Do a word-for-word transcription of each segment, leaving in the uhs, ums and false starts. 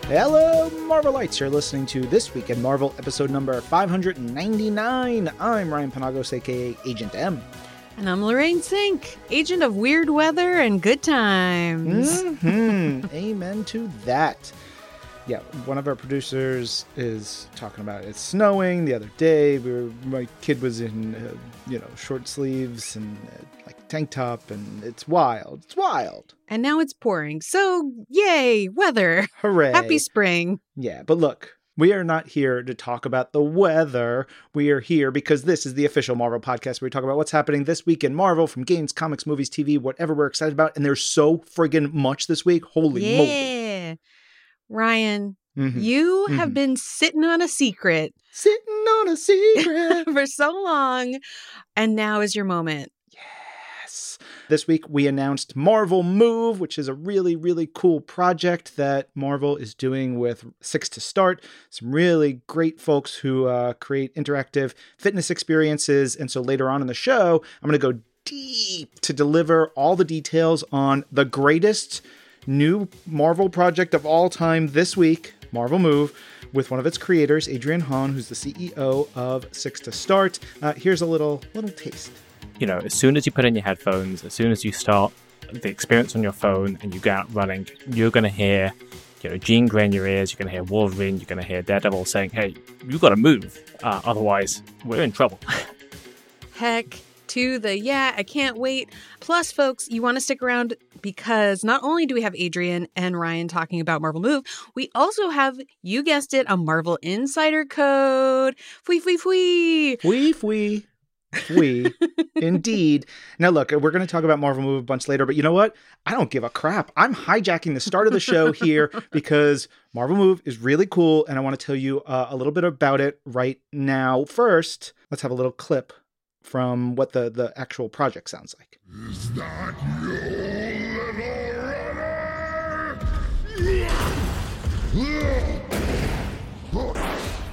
Hello, Marvelites. You're listening to This Week in Marvel, episode number five ninety-nine. I'm Ryan Penagos, a k a. Agent M. And I'm Lorraine Sink, agent of weird weather and good times. Mm-hmm. Amen to that. Yeah, one of our producers is talking about it's snowing. The other day, we were, my kid was in, uh, you know, short sleeves and uh, like tank top, and it's wild. It's wild. And now it's pouring. So, yay, weather. Hooray. Happy spring. Yeah, but look, we are not here to talk about the weather. We are here because this is the official Marvel podcast where we talk about what's happening this week in Marvel, from games, comics, movies, T V, whatever we're excited about. And there's so friggin' much this week. Holy yeah. moly. Yeah. Ryan, mm-hmm. you mm-hmm. have been sitting on a secret. Sitting on a secret. For so long. And now is your moment. Yes. This week we announced Marvel Move, which is a really, really cool project that Marvel is doing with Six to Start. Some really great folks who uh, create interactive fitness experiences. And so later on in the show, I'm going to go deep to deliver all the details on the greatest new Marvel project of all time this week, Marvel Move, with one of its creators, Adrian Hahn, who's the C E O of Six to Start. Uh, here's a little little taste. You know, as soon as you put in your headphones, as soon as you start the experience on your phone and you go out running, you're going to hear, you know, Jean Grey in your ears, you're going to hear Wolverine, you're going to hear Daredevil saying, hey, you got to move, uh, otherwise we're in trouble. Heck to the yeah, I can't wait. Plus, folks, you want to stick around because not only do we have Adrian and Ryan talking about Marvel Move, we also have, you guessed it, a Marvel Insider code. Fwee, fwee, fwee. Fwee, fwee. We indeed. Now, look, we're going to talk about Marvel Move a bunch later, but you know what? I don't give a crap. I'm hijacking the start of the show here because Marvel Move is really cool, and I want to tell you uh, a little bit about it right now. First, let's have a little clip from what the, the actual project sounds like. Is that you, little runner?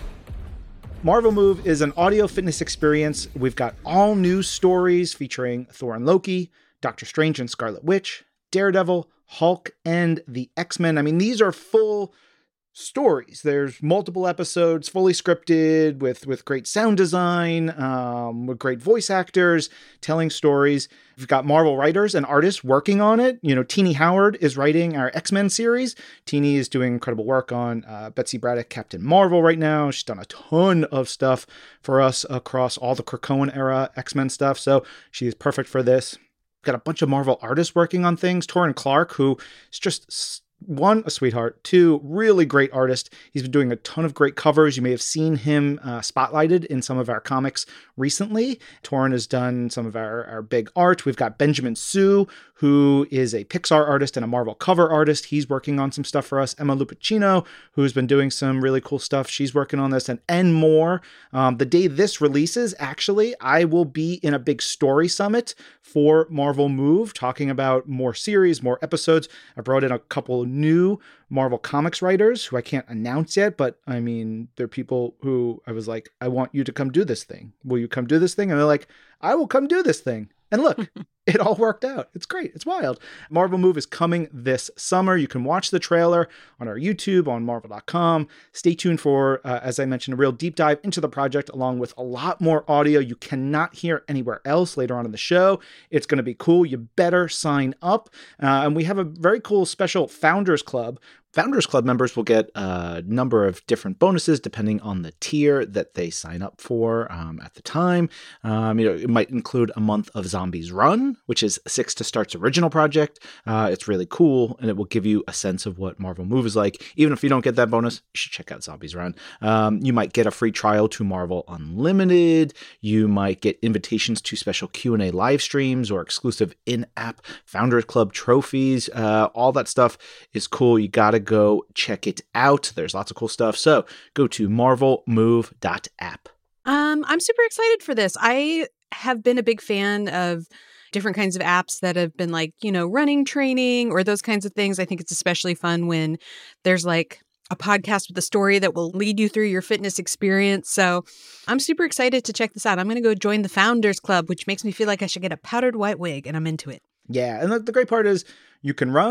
Marvel Move is an audio fitness experience. We've got all new stories featuring Thor and Loki, Doctor Strange and Scarlet Witch, Daredevil, Hulk, and the X-Men. I mean, these are full stories. There's multiple episodes, fully scripted, with, with great sound design, um, with great voice actors telling stories. We've got Marvel writers and artists working on it. You know, Teenie Howard is writing our X-Men series. Teenie is doing incredible work on uh, Betsy Braddock, Captain Marvel right now. She's done a ton of stuff for us across all the Krakoan era X-Men stuff. So she is perfect for this. Got a bunch of Marvel artists working on things. Torrin Clark, who is just one, a sweetheart. Two, really great artist. He's been doing a ton of great covers. You may have seen him uh, spotlighted in some of our comics recently. Torrin has done some of our, our big art. We've got Benjamin Sue, who is a Pixar artist and a Marvel cover artist. He's working on some stuff for us. Emma Lupacchino, who's been doing some really cool stuff. She's working on this and, and more. Um, the day this releases, actually, I will be in a big story summit for Marvel Move, talking about more series, more episodes. I brought in a couple new Marvel Comics writers who I can't announce yet, but I mean, they're people who I was like, I want you to come do this thing. Will you come do this thing? And they're like, I will come do this thing. And look, it all worked out. It's great. It's wild. Marvel Move is coming this summer. You can watch the trailer on our YouTube, on marvel dot com. Stay tuned for, uh, as I mentioned, a real deep dive into the project, along with a lot more audio you cannot hear anywhere else later on in the show. It's going to be cool. You better sign up. Uh, and we have a very cool special Founders Club. Founders Club members will get a number of different bonuses depending on the tier that they sign up for um, at the time. Um, you know, it might include a month of Zombies Run, which is Six to Start's original project. Uh, it's really cool, and it will give you a sense of what Marvel Move is like. Even if you don't get that bonus, you should check out Zombies Run. Um, you might get a free trial to Marvel Unlimited. You might get invitations to special Q and A live streams or exclusive in-app Founders Club trophies. Uh, all that stuff is cool. You gotta go check it out. There's lots of cool stuff. So go to marvel move dot app. Um, I'm super excited for this. I have been a big fan of different kinds of apps that have been like, you know, running training or those kinds of things. I think it's especially fun when there's like a podcast with a story that will lead you through your fitness experience. So I'm super excited to check this out. I'm going to go join the Founders Club, which makes me feel like I should get a powdered white wig, and I'm into it. Yeah. And the, the great part is you can run,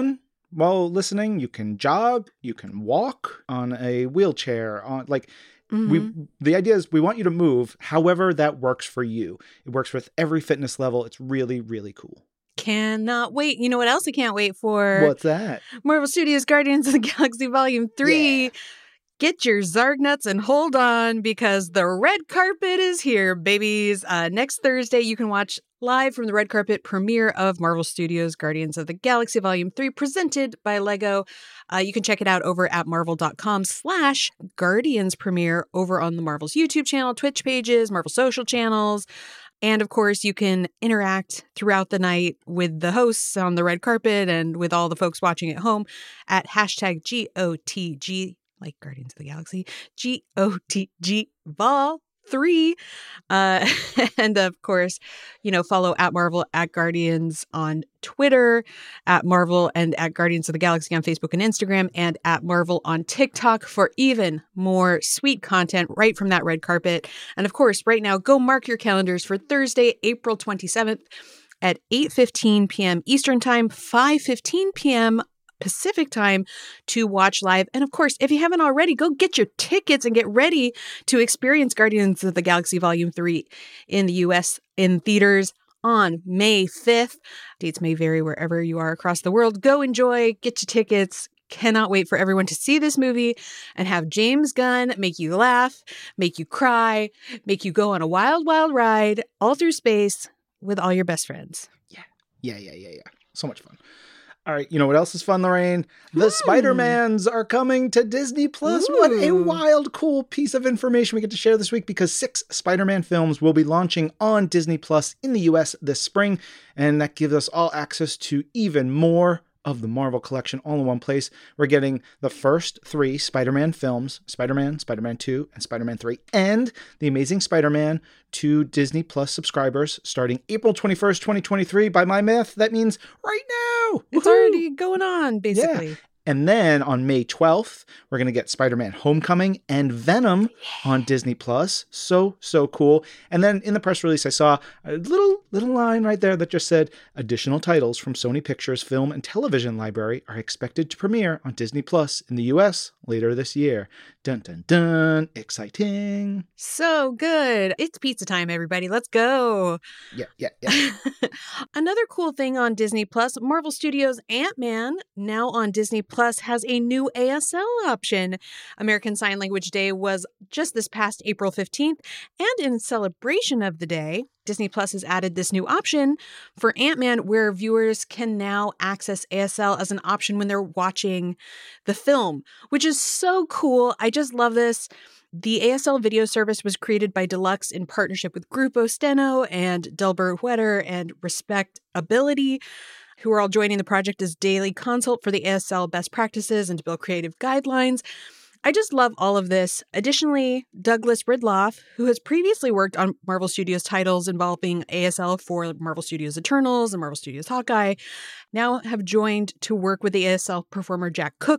while listening. You can jog, you can walk on a wheelchair, on like mm-hmm. we the idea is we want you to move however that works for you. It works with every fitness level. It's really, really cool. Cannot wait. You know what else I can't wait for? What's that? Marvel Studios Guardians of the Galaxy Volume three. Yeah. Get your Zarg nuts and hold on, because the red carpet is here, babies. Uh, next Thursday, you can watch live from the red carpet premiere of Marvel Studios Guardians of the Galaxy Volume three, presented by Lego. Uh, you can check it out over at marvel.com slash Guardians premiere over on the Marvel's YouTube channel, Twitch pages, Marvel social channels. And of course, you can interact throughout the night with the hosts on the red carpet and with all the folks watching at home at hashtag G O T G, like Guardians of the Galaxy, G O T G Vol three. Uh, and of course, you know, follow at Marvel, at Guardians on Twitter, at Marvel and at Guardians of the Galaxy on Facebook and Instagram, and at Marvel on TikTok for even more sweet content right from that red carpet. And of course, right now, go mark your calendars for Thursday, April twenty-seventh at eight fifteen p.m. Eastern Time, five fifteen p.m. Pacific Time to watch live. And of course, if you haven't already, go get your tickets and get ready to experience Guardians of the Galaxy Volume three in the U S in theaters on May fifth. Dates may vary wherever you are across the world. Go enjoy, get your tickets. Cannot wait for everyone to see this movie and have James Gunn make you laugh, make you cry, make you go on a wild, wild ride all through space with all your best friends. Yeah, yeah, yeah, yeah, yeah. So much fun. All right, you know what else is fun, Lorraine? The hmm. Spider-Mans are coming to Disney Plus. What a wild, cool piece of information we get to share this week, because six Spider-Man films will be launching on Disney Plus in the U S this spring, and that gives us all access to even more of the Marvel collection all in one place. We're getting the first three Spider-Man films, Spider-Man, Spider-Man two, and Spider-Man three, and The Amazing Spider-Man to Disney Plus subscribers starting April twenty-first, twenty twenty-three. By my math, that means right now. It's Woo-hoo! Already going on, basically. Yeah. And then on May twelfth, we're going to get Spider-Man Homecoming and Venom yeah. on Disney Plus. So, so cool. And then in the press release, I saw a little, little line right there that just said, additional titles from Sony Pictures Film and Television Library are expected to premiere on Disney Plus in the U S later this year. Dun, dun, dun. Exciting. So good. It's pizza time, everybody. Let's go. Yeah, yeah, yeah. Another cool thing on Disney Plus, Marvel Studios' Ant-Man, now on Disney Plus, has a new A S L option. American Sign Language Day was just this past April fifteenth, and in celebration of the day, Disney Plus has added this new option for Ant-Man, where viewers can now access A S L as an option when they're watching the film, which is so cool. I just love this. The A S L video service was created by Deluxe in partnership with Grupo Steno and Delbert Wetter and Respectability, who are all joining the project as daily consult for the A S L best practices and to build creative guidelines. I just love all of this. Additionally, Douglas Ridloff, who has previously worked on Marvel Studios titles involving A S L for Marvel Studios Eternals and Marvel Studios Hawkeye, now have joined to work with the A S L performer Jack Cook.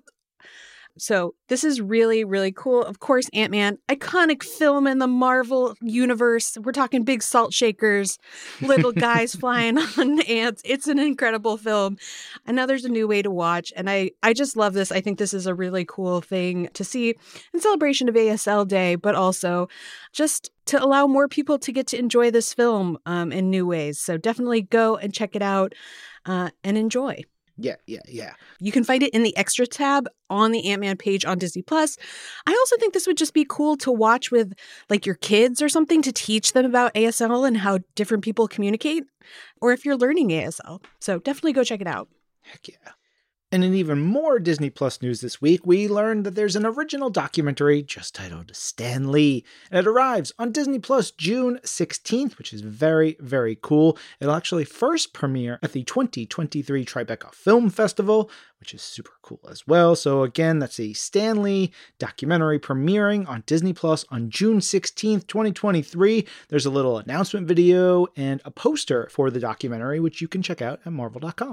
So this is really, really cool. Of course, Ant-Man, iconic film in the Marvel universe. We're talking big salt shakers, little guys flying on ants. It's an incredible film. And now there's a new way to watch. And I, I just love this. I think this is a really cool thing to see in celebration of A S L Day, but also just to allow more people to get to enjoy this film um, in new ways. So definitely go and check it out uh, and enjoy. Yeah, yeah, yeah. You can find it in the Extra tab on the Ant-Man page on Disney Plus. I also think this would just be cool to watch with like your kids or something, to teach them about A S L and how different people communicate, or if you're learning A S L. So definitely go check it out. Heck yeah. And in even more Disney Plus news this week, we learned that there's an original documentary just titled Stan Lee, and it arrives on Disney Plus June sixteenth, which is very, very cool. It'll actually first premiere at the twenty twenty-three Tribeca Film Festival, which is super cool as well. So again, that's a Stan Lee documentary premiering on Disney Plus on June sixteenth, twenty twenty-three. There's a little announcement video and a poster for the documentary, which you can check out at marvel dot com.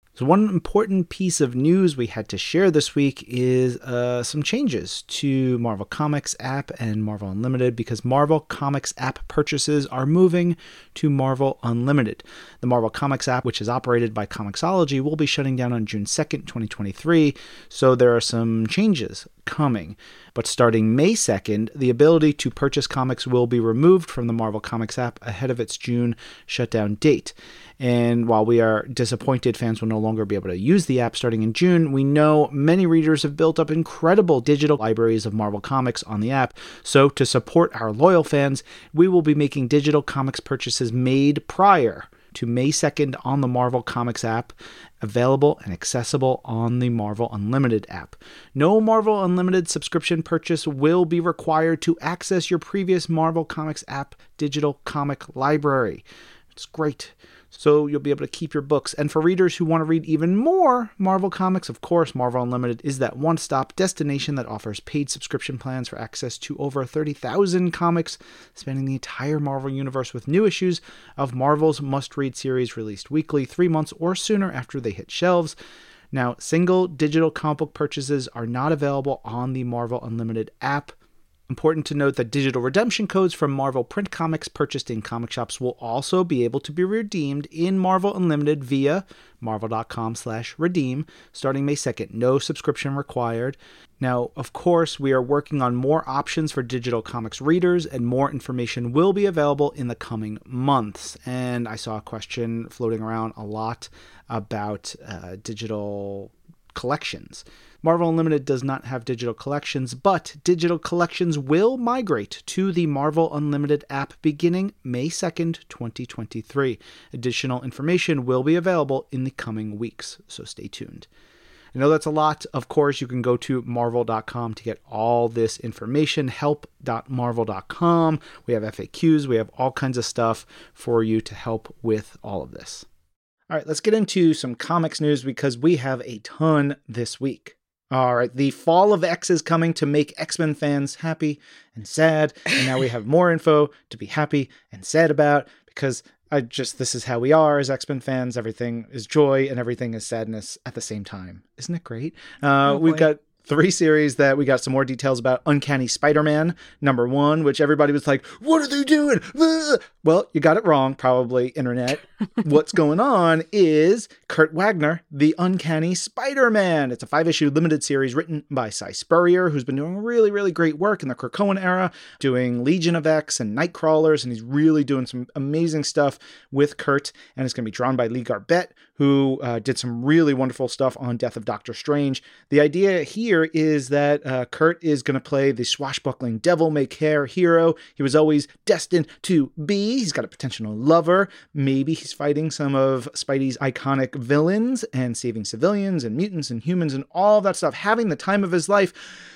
So one important piece of news we had to share this week is uh, some changes to Marvel Comics app and Marvel Unlimited, because Marvel Comics app purchases are moving to Marvel Unlimited. The Marvel Comics app, which is operated by Comixology, will be shutting down on June second, twenty twenty-three, so there are some changes coming. But starting May second, the ability to purchase comics will be removed from the Marvel Comics app ahead of its June shutdown date. And while we are disappointed fans will no longer be able to use the app starting in June, we know many readers have built up incredible digital libraries of Marvel Comics on the app. So to support our loyal fans, we will be making digital comics purchases made prior to May second on the Marvel Comics app available and accessible on the Marvel Unlimited app. No Marvel Unlimited subscription purchase will be required to access your previous Marvel Comics app digital comic library. It's great. So you'll be able to keep your books. And for readers who want to read even more Marvel Comics, of course, Marvel Unlimited is that one-stop destination that offers paid subscription plans for access to over thirty thousand comics, spanning the entire Marvel universe, with new issues of Marvel's must-read series released weekly, three months or sooner after they hit shelves. Now, single digital comic book purchases are not available on the Marvel Unlimited app. Important to note that digital redemption codes from Marvel print comics purchased in comic shops will also be able to be redeemed in Marvel Unlimited via marvel.com slash redeem starting May second. No subscription required. Now, of course, we are working on more options for digital comics readers, and more information will be available in the coming months. And I saw a question floating around a lot about uh, digital collections. Marvel Unlimited does not have digital collections, but digital collections will migrate to the Marvel Unlimited app beginning May second, twenty twenty-three. Additional information will be available in the coming weeks, so stay tuned. I know that's a lot. Of course, you can go to marvel dot com to get all this information, help dot marvel dot com. We have F A Qs, we have all kinds of stuff for you to help with all of this. All right, let's get into some comics news because we have a ton this week. All right, the Fall of X is coming to make X-Men fans happy and sad, and now we have more info to be happy and sad about, because I just, this is how we are as X-Men fans. Everything is joy and everything is sadness at the same time. Isn't it great? Uh, oh, we've boy. got three series that we got some more details about. Uncanny Spider-Man, number one, which everybody was like, what are they doing? Ugh! Well, you got it wrong, probably, internet. What's going on is Kurt Wagner, the Uncanny Spider-Man. It's a five-issue limited series written by Cy Spurrier, who's been doing really, really great work in the Krakoan era, doing Legion of X and Nightcrawlers, and he's really doing some amazing stuff with Kurt, and it's going to be drawn by Lee Garbett, who uh, did some really wonderful stuff on Death of Doctor Strange. The idea here is that uh, Kurt is going to play the swashbuckling devil-may-care hero he was always destined to be. He's got a potential lover. Maybe he's fighting some of Spidey's iconic villains and saving civilians and mutants and humans and all that stuff, having the time of his life.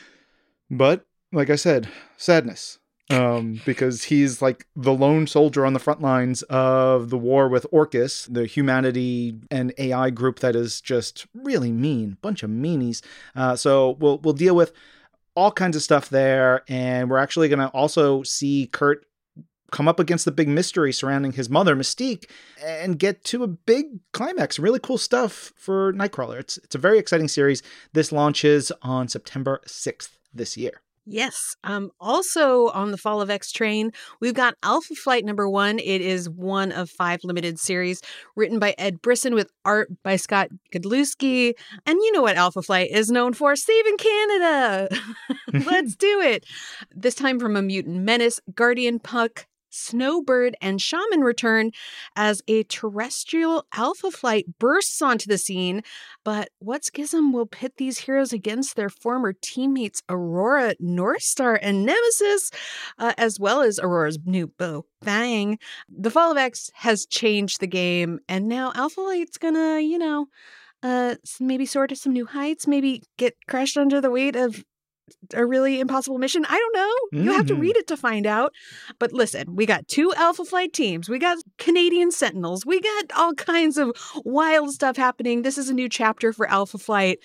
But, like I said, sadness. Um, because he's like the lone soldier on the front lines of the war with Orcus, the humanity and A I group that is just really mean, bunch of meanies. Uh, so we'll we'll deal with all kinds of stuff there, and we're actually going to also see Kurt come up against the big mystery surrounding his mother, Mystique, and get to a big climax. Really cool stuff for Nightcrawler. It's it's a very exciting series. This launches on September sixth this year. Yes. Um, also on the Fall of X train, we've got Alpha Flight number one. It is one of five limited series written by Ed Brisson with art by Scott Godlewski. And you know what Alpha Flight is known for? Saving Canada. Let's do it. This time from a mutant menace, Guardian Puck, Snowbird, and Shaman return as a terrestrial Alpha Flight bursts onto the scene. But what schism will pit these heroes against their former teammates Aurora, Northstar, and Nemesis, uh, as well as Aurora's new beau, Fang? The Fall of X has changed the game, and now Alpha Flight's gonna, you know, uh, maybe soar to some new heights, maybe get crushed under the weight of a really impossible mission. I don't know. You mm-hmm. have to read it to find out. But listen, we got two Alpha Flight teams. We got Canadian Sentinels. We got all kinds of wild stuff happening. This is a new chapter for Alpha Flight.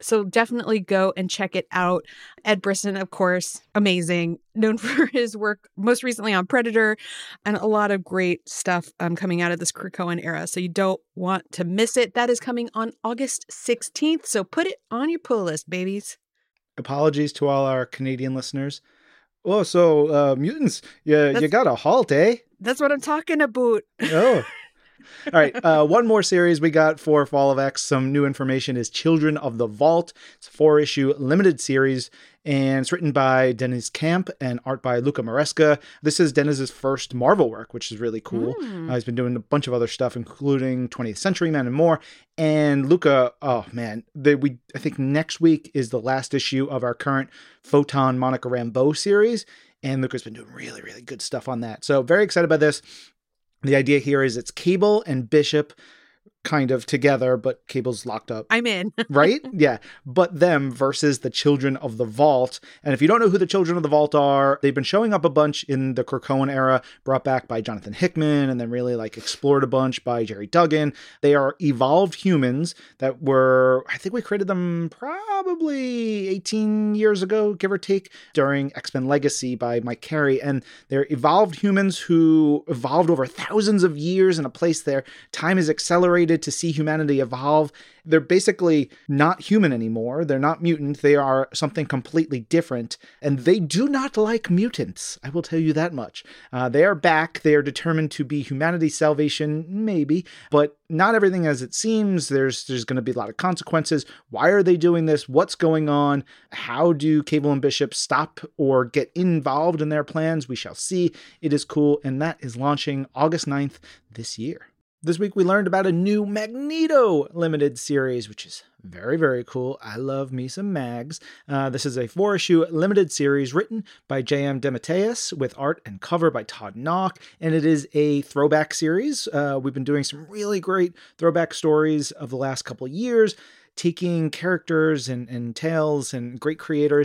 So definitely go and check it out. Ed Brisson, of course, amazing, known for his work most recently on Predator and a lot of great stuff um, coming out of this Krakoan era. So you don't want to miss it. That is coming on August sixteenth. So put it on your pull list, babies. Apologies to all our Canadian listeners. Oh, so uh, mutants, you, you got a halt, eh? That's what I'm talking about. Oh. All right. Uh, one more series we got for Fall of X. Some new information is Children of the Vault. It's a four issue limited series, and it's written by Dennis Camp and art by Luca Maresca. This is Dennis's first Marvel work, which is really cool. Mm. Uh, he's been doing a bunch of other stuff, including twentieth Century Man and more. And Luca, oh man, they, we I think next week is the last issue of our current Photon Monica Rambeau series, and Luca's been doing really, really good stuff on that. So very excited by this. The idea here is it's Cable and Bishop kind of together, but Cable's locked up. I'm in. Right? Yeah. But them versus the Children of the Vault. And if you don't know who the Children of the Vault are, they've been showing up a bunch in the Krakoan era, brought back by Jonathan Hickman, and then really like explored a bunch by Jerry Duggan. They are evolved humans that were, I think we created them probably eighteen years ago, give or take, during X-Men Legacy by Mike Carey. And they're evolved humans who evolved over thousands of years in a place there. Time is accelerated to see humanity evolve. They're basically not human anymore. They're not mutant. They are something completely different. And they do not like mutants. I will tell you that much. Uh, they are back. They are determined to be humanity's salvation, maybe, but not everything as it seems. There's, there's going to be a lot of consequences. Why are they doing this? What's going on? How do Cable and Bishop stop or get involved in their plans? We shall see. It is cool. And that is launching August ninth this year. This week we learned about a new Magneto limited series, which is very, very cool. I love me some mags. Uh, this is a four-issue limited series written by J M DeMatteis with art and cover by Todd Nauck, and it is a throwback series. Uh, we've been doing some really great throwback stories of the last couple of years, taking characters and, and tales and great creators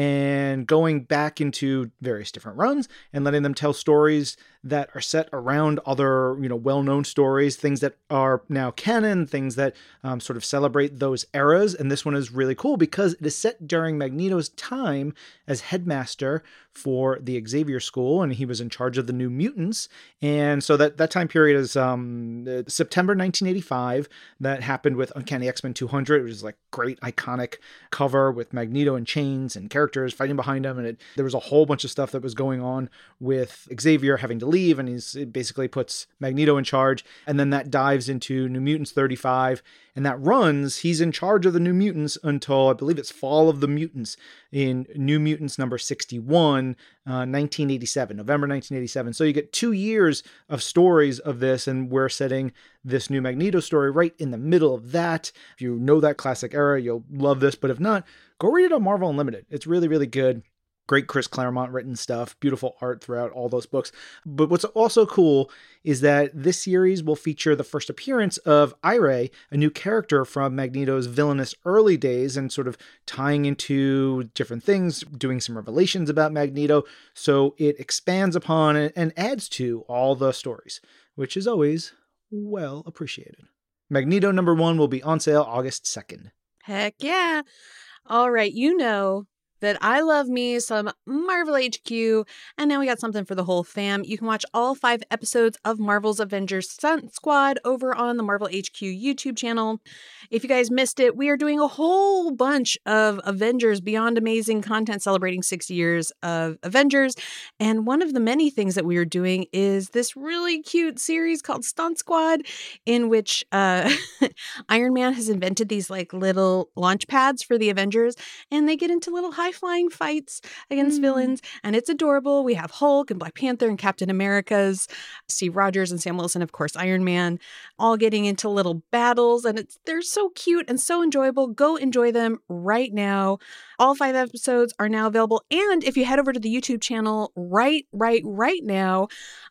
and going back into various different runs and letting them tell stories that are set around other, you know, well-known stories, things that are now canon, things that um, sort of celebrate those eras. And this one is really cool because it is set during Magneto's time as headmaster for the Xavier School, and he was in charge of the New Mutants. And so that, that time period is um, September nineteen eighty-five. That happened with Uncanny X-Men two hundred. It was like great iconic cover with Magneto in chains and characters fighting behind him. And it, there was a whole bunch of stuff that was going on with Xavier having to leave, and he's it basically puts Magneto in charge. And then that dives into New Mutants thirty-five, and that runs, he's in charge of the New Mutants until I believe it's Fall of the Mutants in New Mutants number sixty-one, uh, nineteen eighty-seven, November nineteen eighty-seven. So you get two years of stories of this, and we're setting this new Magneto story right in the middle of that. If you know that classic era, you'll love this, but if not, go read it on Marvel Unlimited. It's really, really good. Great Chris Claremont written stuff, beautiful art throughout all those books. But what's also cool is that this series will feature the first appearance of Ire, a new character from Magneto's villainous early days, and sort of tying into different things, doing some revelations about Magneto. So it expands upon and adds to all the stories, which is always well appreciated. Magneto number one will be on sale August second. Heck yeah. All right, you know that I love me some Marvel H Q, and now we got something for the whole fam. You can watch all five episodes of Marvel's Avengers Stunt Squad over on the Marvel H Q YouTube channel. If you guys missed it, we are doing a whole bunch of Avengers Beyond Amazing content celebrating six years of Avengers, and one of the many things that we are doing is this really cute series called Stunt Squad, in which uh, Iron Man has invented these like little launch pads for the Avengers, and they get into little high flying fights against mm. villains, and it's adorable. We have Hulk and Black Panther and Captain America's, Steve Rogers and Sam Wilson, of course, Iron Man, all getting into little battles, and it's they're so cute and so enjoyable. Go enjoy them right now. All five episodes are now available, and if you head over to the YouTube channel right, right, right now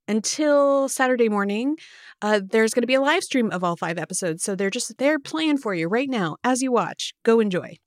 until Saturday morning, uh, there's going to be a live stream of all five episodes, so they're just they're playing for you right now as you watch. Go enjoy.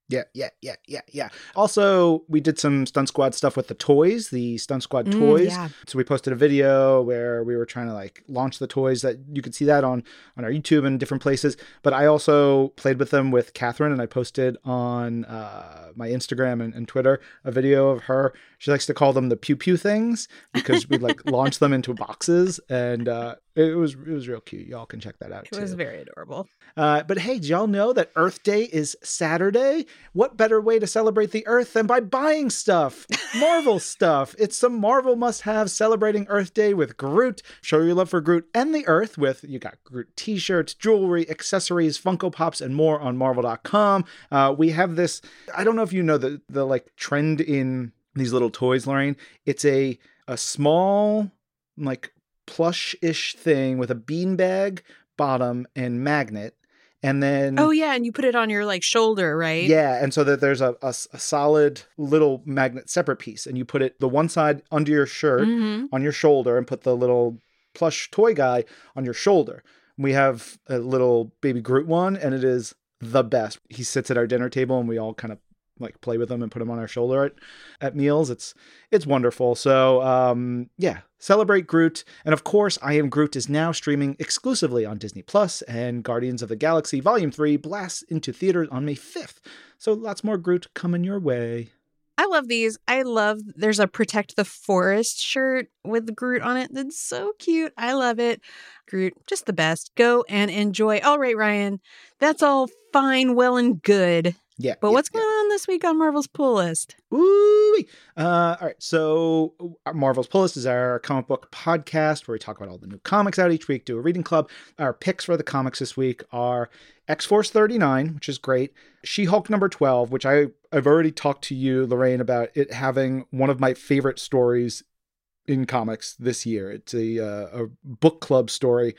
Yeah, yeah, yeah, yeah, yeah. Also, we did some Stunt Squad stuff with the toys, the Stunt Squad Mm, toys. yeah. So we posted a video where we were trying to like launch the toys. That you could see that on on our YouTube and different places. But I also played with them with Catherine, and I posted on uh, my Instagram and, and Twitter a video of her. She likes to call them the pew pew things because we like launch them into boxes, and uh, it was it was real cute. Y'all can check that out It too. was very adorable. Uh, but hey, did y'all know that Earth Day is Saturday? What better way to celebrate the Earth than by buying stuff? Marvel stuff. It's some Marvel must-have celebrating Earth Day with Groot. Show your love for Groot and the Earth with, you got Groot t-shirts, jewelry, accessories, Funko Pops, and more on Marvel dot com. Uh, we have this, I don't know if you know the, the like trend in these little toys, Lorraine. It's a, a small, like plush-ish thing with a beanbag bottom and magnet. And then, Oh yeah, and you put it on your like shoulder, right? yeah, and so that there's a, a, a solid little magnet separate piece, and you put it the one side under your shirt Mm-hmm. on your shoulder, and put the little plush toy guy on your shoulder. We have a little baby Groot one, and it is the best. He sits at our dinner table, and we all kind of like play with him and put him on our shoulder at, at meals. It's it's wonderful. So um, yeah, celebrate Groot. And of course, I Am Groot is now streaming exclusively on Disney Plus, and Guardians of the Galaxy Volume three blasts into theaters on May fifth. So lots more Groot coming your way. I love these. I love, there's a Protect the Forest shirt with Groot on it. That's so cute. I love it. Groot, just the best. Go and enjoy. All right, Ryan, that's all fine, well, and good. Yeah. But yeah, what's yeah. going on this week on Marvel's Pull List? Ooh. Uh, all right. So Marvel's Pull List is our comic book podcast where we talk about all the new comics out each week, do a reading club. Our picks for the comics this week are X-Force thirty-nine, which is great. She-Hulk number twelve, which I, I've already talked to you, Lorraine, about it having one of my favorite stories in comics this year. It's a, uh, a book club story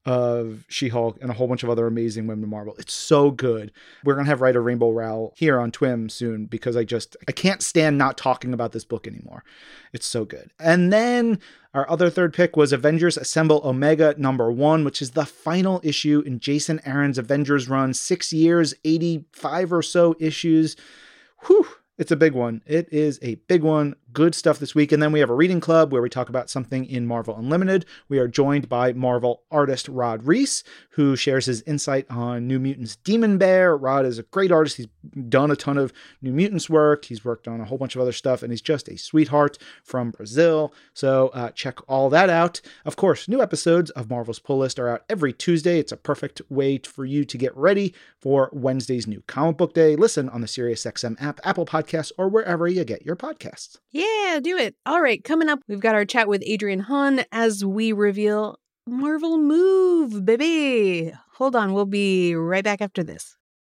of She-Hulk and a whole bunch of other amazing women in Marvel. It's so good. We're going to have writer Rainbow Rowell here on Twim soon because I just, I can't stand not talking about this book anymore. It's so good. And then our other third pick was Avengers Assemble Omega number one, which is the final issue in Jason Aaron's Avengers run. Six years, eighty-five or so issues. Whew. It's a big one. It is a big one. Good stuff this week. And then we have a reading club where we talk about something in Marvel Unlimited. We are joined by Marvel artist Rod Reese, who shares his insight on New Mutants Demon Bear. Rod is a great artist. He's done a ton of New Mutants work. He's worked on a whole bunch of other stuff, and he's just a sweetheart from Brazil. So uh, check all that out. Of course, new episodes of Marvel's Pull List are out every Tuesday. It's a perfect way for you to get ready for Wednesday's new comic book day. Listen on the SiriusXM app, Apple Podcasts, or wherever you get your podcasts. Yeah, do it. All right, coming up, we've got our chat with Adrian Hahn as we reveal Marvel Move, baby. Hold on, we'll be right back after this.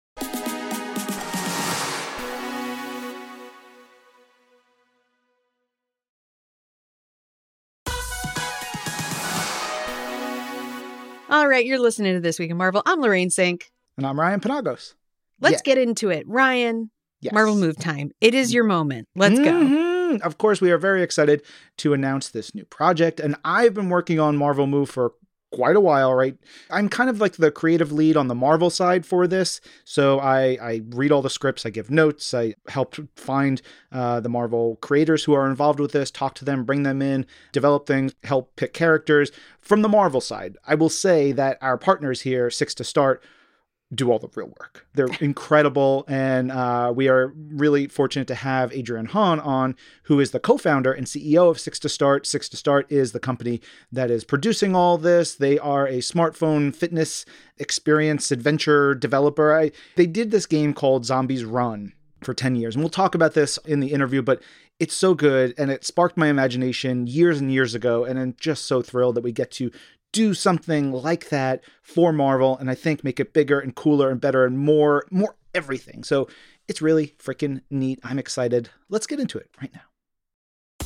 All right, you're listening to This Week in Marvel. I'm Lorraine Sink. And I'm Ryan Penagos. Let's Yeah. get into it. Ryan, Yes. Marvel Move time. It is your moment. Let's go. Mhm. Of course, we are very excited to announce this new project. And I've been working on Marvel Move for quite a while, right? I'm kind of like the creative lead on the Marvel side for this. So I, I read all the scripts, I give notes, I help find uh, the Marvel creators who are involved with this, talk to them, bring them in, develop things, help pick characters. From the Marvel side, I will say that our partners here, Six to Start, do all the real work. They're incredible. And uh, we are really fortunate to have Adrian Hahn on, who is the co-founder and C E O of Six to Start. Six to Start is the company that is producing all this. They are a smartphone fitness experience adventure developer. I, they did this game called Zombies Run for ten years. And we'll talk about this in the interview, but it's so good. And it sparked my imagination years and years ago. And I'm just so thrilled that we get to do something like that for Marvel, and I think make it bigger and cooler and better and more, more everything. So it's really freaking neat. I'm excited. Let's get into it right now.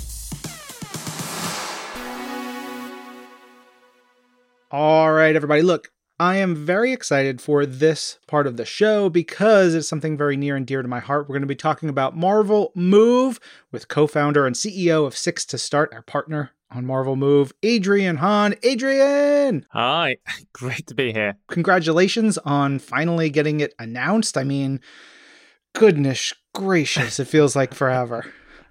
All right, everybody. Look, I am very excited for this part of the show because it's something very near and dear to my heart. We're going to be talking about Marvel Move with co-founder and C E O of Six to Start, our partner on Marvel Move, Adrian Hahn. Adrian! Hi, great to be here. Congratulations on finally getting it announced. I mean, goodness gracious, it feels like forever.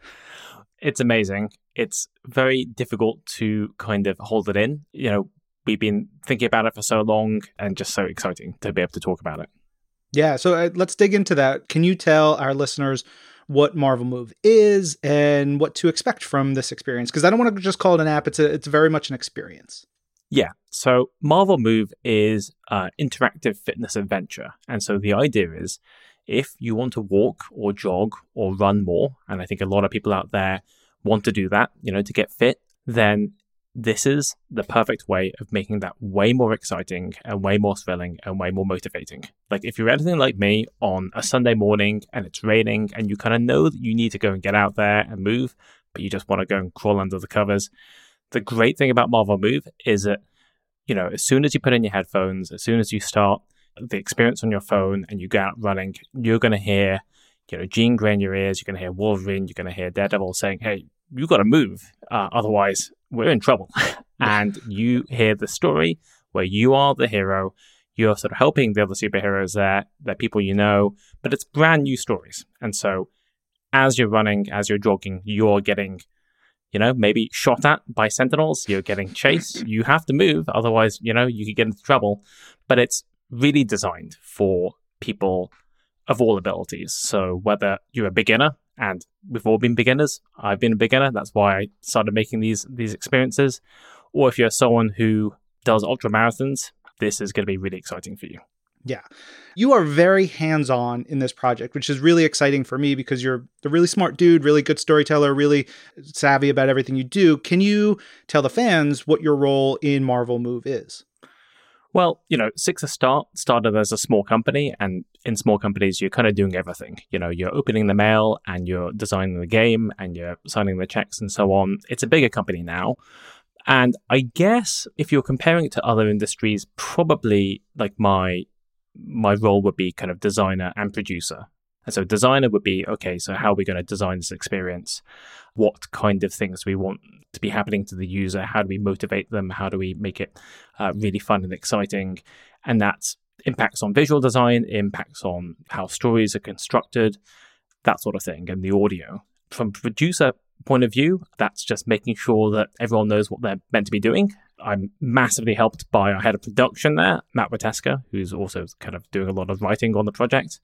It's amazing. It's very difficult to kind of hold it in. You know, we've been thinking about it for so long and just so exciting to be able to talk about it. Yeah, so uh, let's dig into that. Can you tell our listeners what Marvel Move is and what to expect from this experience? Because I don't want to just call it an app. It's a, it's very much an experience. Yeah, so Marvel Move is an interactive fitness adventure. And so the idea is if you want to walk or jog or run more, and I think a lot of people out there want to do that, you know, to get fit, then this is the perfect way of making that way more exciting and way more thrilling and way more motivating. Like if you're anything like me on a Sunday morning and it's raining and you kind of know that you need to go and get out there and move, but you just want to go and crawl under the covers, the great thing about Marvel Move is that, you know, as soon as you put in your headphones, as soon as you start the experience on your phone and you go out running, you're going to hear, you know, Jean Grey in your ears, you're going to hear Wolverine, you're going to hear Daredevil saying, hey, you got to move, uh, otherwise we're in trouble. And you hear the story where you are the hero, you're sort of helping the other superheroes there, they're people you know, but it's brand new stories. And so as you're running, as you're jogging, you're getting, you know, maybe shot at by sentinels, you're getting chased, you have to move, otherwise, you know, you could get into trouble. But it's really designed for people of all abilities. So whether you're a beginner, and we've all been beginners, I've been a beginner, that's why I started making these these experiences, or if you're someone who does ultra marathons, this is going to be really exciting for you. Yeah. You are very hands-on in this project, which is really exciting for me because you're a really smart dude, really good storyteller, really savvy about everything you do. Can you tell the fans what your role in Marvel Move is? Well, you know, Six A Start started as a small company, and in small companies, you're kind of doing everything. You know, you're opening the mail and you're designing the game and you're signing the checks and so on. It's a bigger company now. And I guess if you're comparing it to other industries, probably like my my role would be kind of designer and producer. And so designer would be, okay, so how are we going to design this experience? What kind of things do we want to be happening to the user? How do we motivate them? How do we make it uh, really fun and exciting? And that impacts on visual design, impacts on how stories are constructed, that sort of thing, and the audio. From producer point of view, that's just making sure that everyone knows what they're meant to be doing. I'm massively helped by our head of production there, Matt Wateska, who's also kind of doing a lot of writing on the project.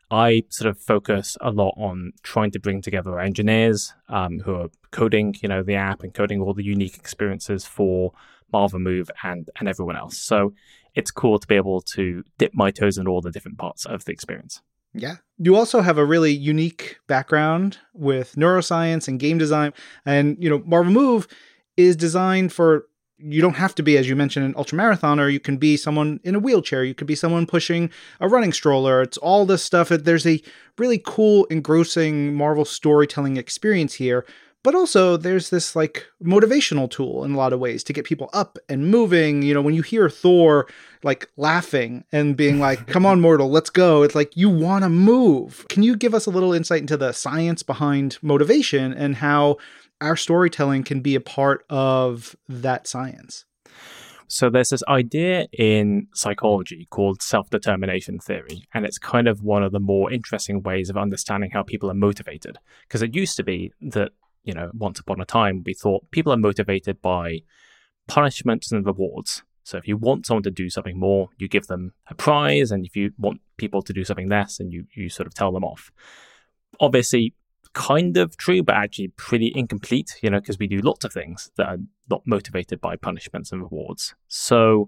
I sort of focus a lot on trying to bring together our engineers um, who are coding, you know, the app and coding all the unique experiences for Marvel Move and, and everyone else. So it's cool to be able to dip my toes in all the different parts of the experience. Yeah. You also have a really unique background with neuroscience and game design. And, you know, Marvel Move is designed for, you don't have to be, as you mentioned, an ultramarathoner. You can be someone in a wheelchair. You could be someone pushing a running stroller. It's all this stuff. There's a really cool, engrossing Marvel storytelling experience here. But also there's this like motivational tool in a lot of ways to get people up and moving. You know, when you hear Thor like laughing and being like, come on, mortal, let's go. It's like, you want to move. Can you give us a little insight into the science behind motivation and how our storytelling can be a part of that science? So there's this idea in psychology called self-determination theory, and it's kind of one of the more interesting ways of understanding how people are motivated. Because it used to be that, you know, once upon a time, we thought people are motivated by punishments and rewards. So if you want someone to do something more, you give them a prize, and if you want people to do something less, then you, you sort of tell them off. Obviously, kind of true, but actually pretty incomplete, you know, because we do lots of things that are not motivated by punishments and rewards. So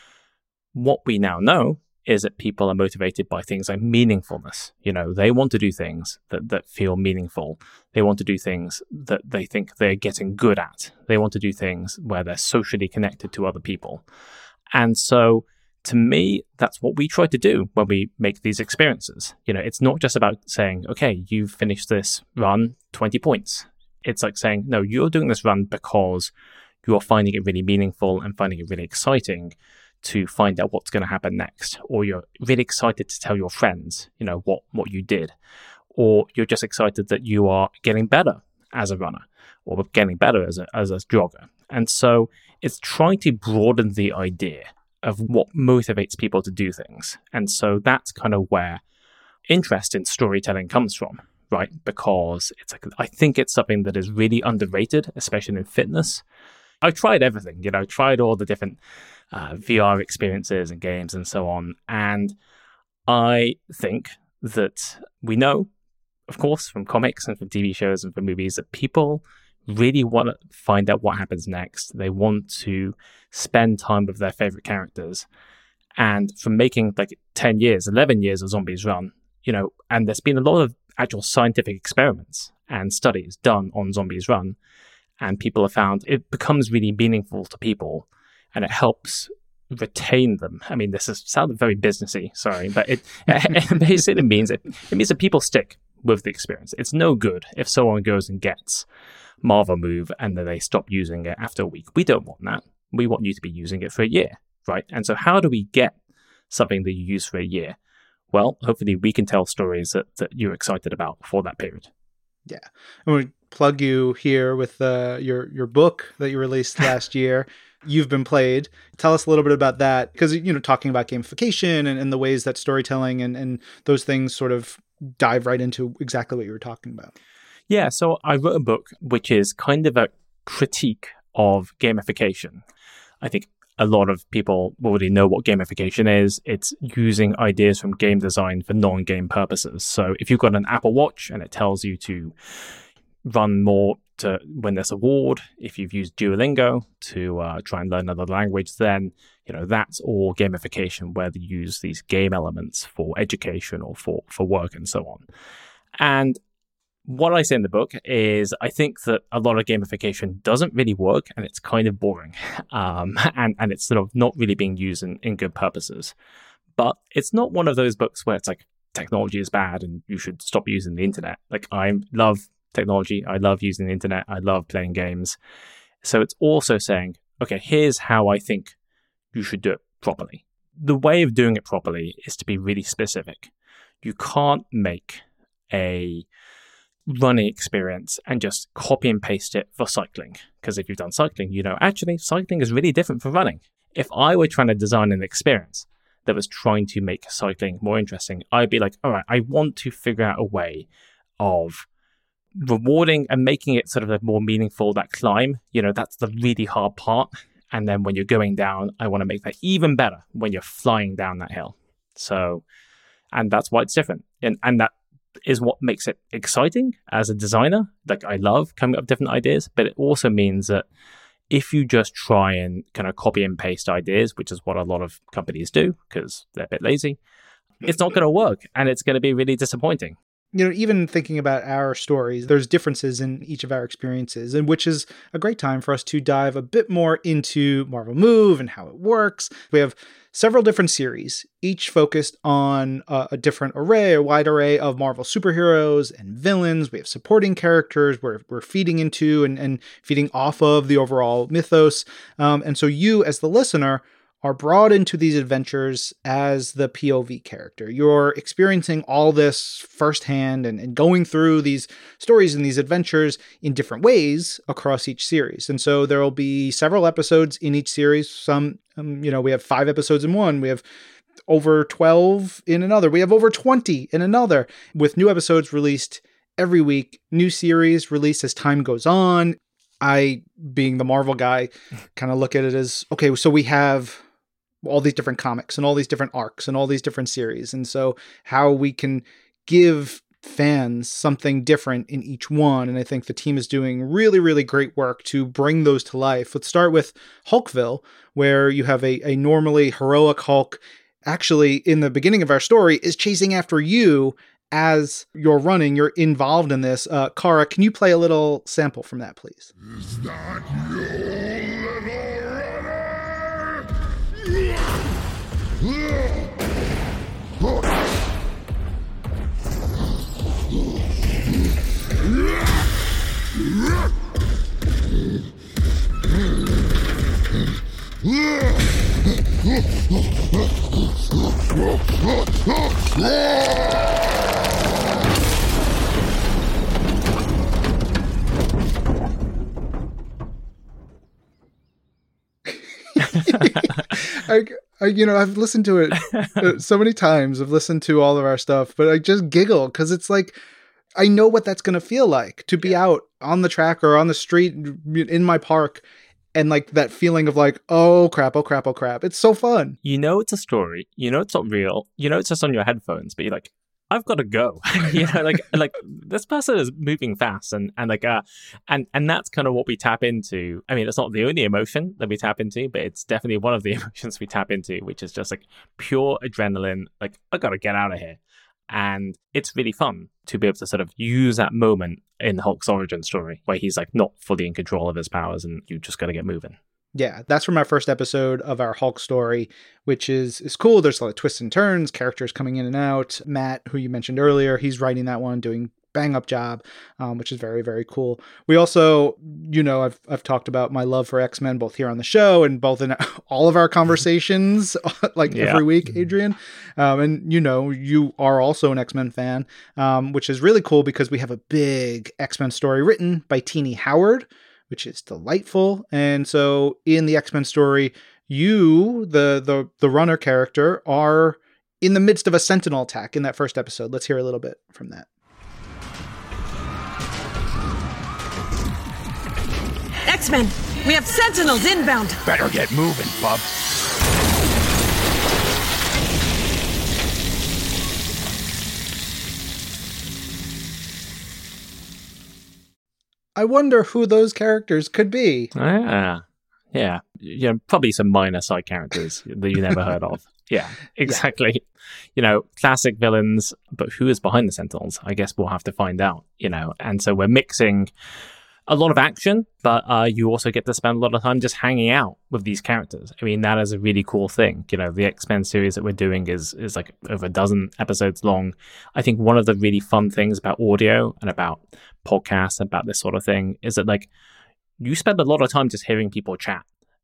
what we now know is that people are motivated by things like meaningfulness. You know, they want to do things that, that feel meaningful. They want to do things that they think they're getting good at. They want to do things where they're socially connected to other people. And so to me, that's what we try to do when we make these experiences. You know, it's not just about saying, okay, you've finished this run, twenty points. It's like saying, no, you're doing this run because you're finding it really meaningful and finding it really exciting to find out what's going to happen next. Or you're really excited to tell your friends, you know, what, what you did. Or you're just excited that you are getting better as a runner or getting better as a, as a jogger. And so it's trying to broaden the idea of what motivates people to do things. And so that's kind of where interest in storytelling comes from, right? Because it's like, I think it's something that is really underrated, especially in fitness. I've tried everything, you know, tried all the different uh, V R experiences and games and so on. And I think that we know, of course, from comics and from T V shows and from movies, that people really want to find out what happens next. They want to spend time with their favorite characters. And from making like ten years, eleven years of Zombies Run, you know, and there's been a lot of actual scientific experiments and studies done on Zombies Run. And people have found it becomes really meaningful to people and it helps retain them. I mean, this is sounded very businessy, sorry, but it, it basically means it, it means that people stick with the experience. It's no good if someone goes and gets Marvel Move and then they stop using it after a week. We don't want that. We want you to be using it for a year, right? And so how do we get something that you use for a year? Well, hopefully we can tell stories that, that you're excited about for that period. Yeah. I'm going to plug you here with uh, your, your book that you released last year. You've Been Played. Tell us a little bit about that, because, you know, talking about gamification and, and the ways that storytelling and, and those things sort of dive right into exactly what you were talking about. Yeah, so I wrote a book which is kind of a critique of gamification. I think a lot of people already know what gamification is. It's using ideas from game design for non-game purposes. So if you've got an Apple Watch and it tells you to run more to win this award, if you've used Duolingo to uh, try and learn another language, then you know that's all gamification, where they use these game elements for education or for, for work and so on. And what I say in the book is I think that a lot of gamification doesn't really work and it's kind of boring. Um, and, and it's sort of not really being used in, in good purposes. But it's not one of those books where it's like technology is bad and you should stop using the internet. Like I love technology. I love using the internet. I love playing games. So it's also saying, okay, here's how I think you should do it properly. The way of doing it properly is to be really specific. You can't make a running experience and just copy and paste it for cycling. Because if you've done cycling, you know, actually cycling is really different from running. If I were trying to design an experience that was trying to make cycling more interesting, I'd be like, all right, I want to figure out a way of rewarding and making it sort of a more meaningful, that climb. You know, that's the really hard part. And then when you're going down, I want to make that even better when you're flying down that hill. So, and that's why it's different. And, and that is what makes it exciting as a designer. Like I love coming up with different ideas, but it also means that if you just try and kind of copy and paste ideas, which is what a lot of companies do because they're a bit lazy, it's not going to work and it's going to be really disappointing. You know, even thinking about our stories, there's differences in each of our experiences, and which is a great time for us to dive a bit more into Marvel Move and how it works. We have several different series, each focused on a, a different array, a wide array of Marvel superheroes and villains. We have supporting characters we're, we're feeding into and, and feeding off of the overall mythos. Um, and so you, as the listener, are brought into these adventures as the P O V character. You're experiencing all this firsthand and, and going through these stories and these adventures in different ways across each series. And so there will be several episodes in each series. Some, um, you know, we have five episodes in one. We have over twelve in another. We have over twenty in another, with new episodes released every week, new series released as time goes on. I, being the Marvel guy, kind of look at it as, okay, so we have all these different comics and all these different arcs and all these different series. And so how we can give fans something different in each one. And I think the team is doing really, really great work to bring those to life. Let's start with Hulkville, where you have a, a normally heroic Hulk actually in the beginning of our story is chasing after you as you're running. You're involved in this. Uh, Kara, can you play a little sample from that, please? Is that you, little runner? I, I, you know, I've listened to it so many times. I've listened to all of our stuff, but I just giggle because it's like, I know what that's going to feel like to be yeah. out on the track or on the street in my park. And like that feeling of like, oh crap, oh crap, oh crap. It's so fun. You know it's a story. You know it's not real. You know it's just on your headphones, but you're like, I've got to go. you know, like like this person is moving fast, and and like uh, and and that's kind of what we tap into. I mean, it's not the only emotion that we tap into, but it's definitely one of the emotions we tap into, which is just like pure adrenaline. Like I got to get out of here. And it's really fun to be able to sort of use that moment in Hulk's origin story where he's like not fully in control of his powers and you just got to get moving. Yeah, that's from our first episode of our Hulk story, which is is cool. There's a lot of twists and turns, characters coming in and out. Matt, who you mentioned earlier, he's writing that one, doing bang up job, um, which is very, very cool. We also, you know, I've I've talked about my love for X-Men both here on the show and both in all of our conversations, like yeah. every week, Adrian. Um, and, you know, you are also an X-Men fan, um, which is really cool because we have a big X-Men story written by Teenie Howard, which is delightful. And so in the X-Men story, you, the the the runner character, are in the midst of a Sentinel attack in that first episode. Let's hear a little bit from that. X-Men, we have Sentinels inbound. Better get moving, bub. I wonder who those characters could be. Yeah, yeah, you know, probably some minor side characters that you never heard of. Yeah, exactly. Yeah. You know, classic villains, but who is behind the Sentinels? I guess we'll have to find out, you know. And so we're mixing a lot of action, but uh, you also get to spend a lot of time just hanging out with these characters. I mean, that is a really cool thing. You know, the X-Men series that we're doing is is like over a dozen episodes long. I think one of the really fun things about audio and about podcasts, about this sort of thing, is that like you spend a lot of time just hearing people chat,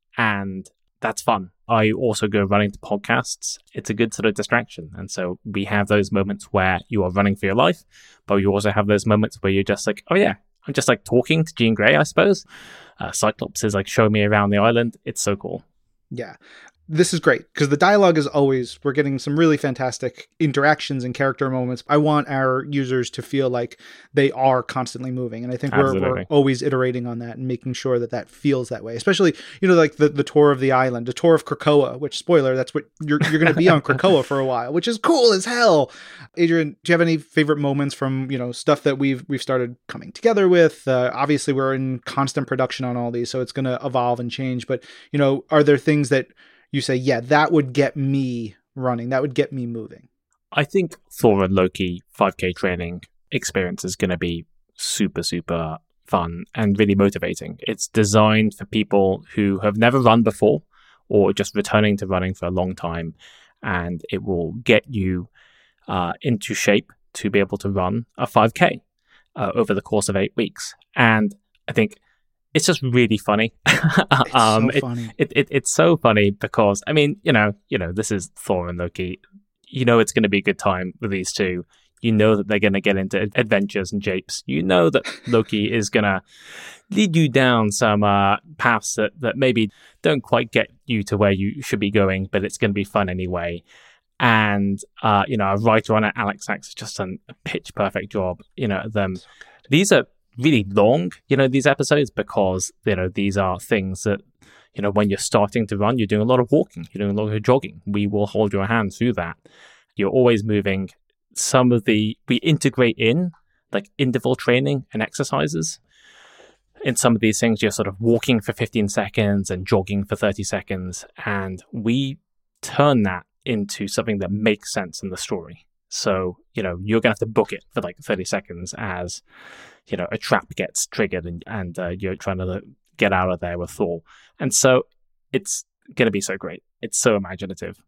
and that's fun. I also go running to podcasts. It's a good sort of distraction. And so we have those moments where you are running for your life, but you also have those moments where you're just like, oh yeah, I'm just like talking to Jean Grey, I suppose. Uh, Cyclops is like showing me around the island. It's so cool. Yeah. This is great because the dialogue is always, we're getting some really fantastic interactions and character moments. I want our users to feel like they are constantly moving. And I think we're, we're always iterating on that and making sure that that feels that way. Especially, you know, like the, the tour of the island, the tour of Krakoa, which, spoiler, that's what you're, you're going to be on Krakoa for a while, which is cool as hell. Adrian, do you have any favorite moments from, you know, stuff that we've, we've started coming together with? Uh, obviously, we're in constant production on all these, so it's going to evolve and change. But, you know, are there things that you say, yeah, that would get me running. That would get me moving? I think Thor and Loki five K training experience is going to be super, super fun and really motivating. It's designed for people who have never run before or just returning to running for a long time. And it will get you uh, into shape to be able to run a five K uh, over the course of eight weeks. And I think it's just really funny. It's um, so funny. It, it, it, it's so funny because, I mean, you know, you know, this is Thor and Loki. You know it's going to be a good time with these two. You know that they're going to get into adventures and japes. You know that Loki is going to lead you down some uh, paths that, that maybe don't quite get you to where you should be going, but it's going to be fun anyway. And, uh, you know, a writer on it, Alex Sachs, has just done a pitch perfect job, you know, them. So these are really long, you know, these episodes, because, you know, these are things that, you know, when you're starting to run, you're doing a lot of walking, you're doing a lot of jogging. We will hold your hand through that. You're always moving. Some of the, we integrate in like interval training and exercises. In some of these things, you're sort of walking for fifteen seconds and jogging for thirty seconds. And we turn that into something that makes sense in the story. So, you know, you're going to have to book it for like thirty seconds as, you know, a trap gets triggered and, and uh, you're trying to get out of there with Thor. And so it's going to be so great. It's so imaginative.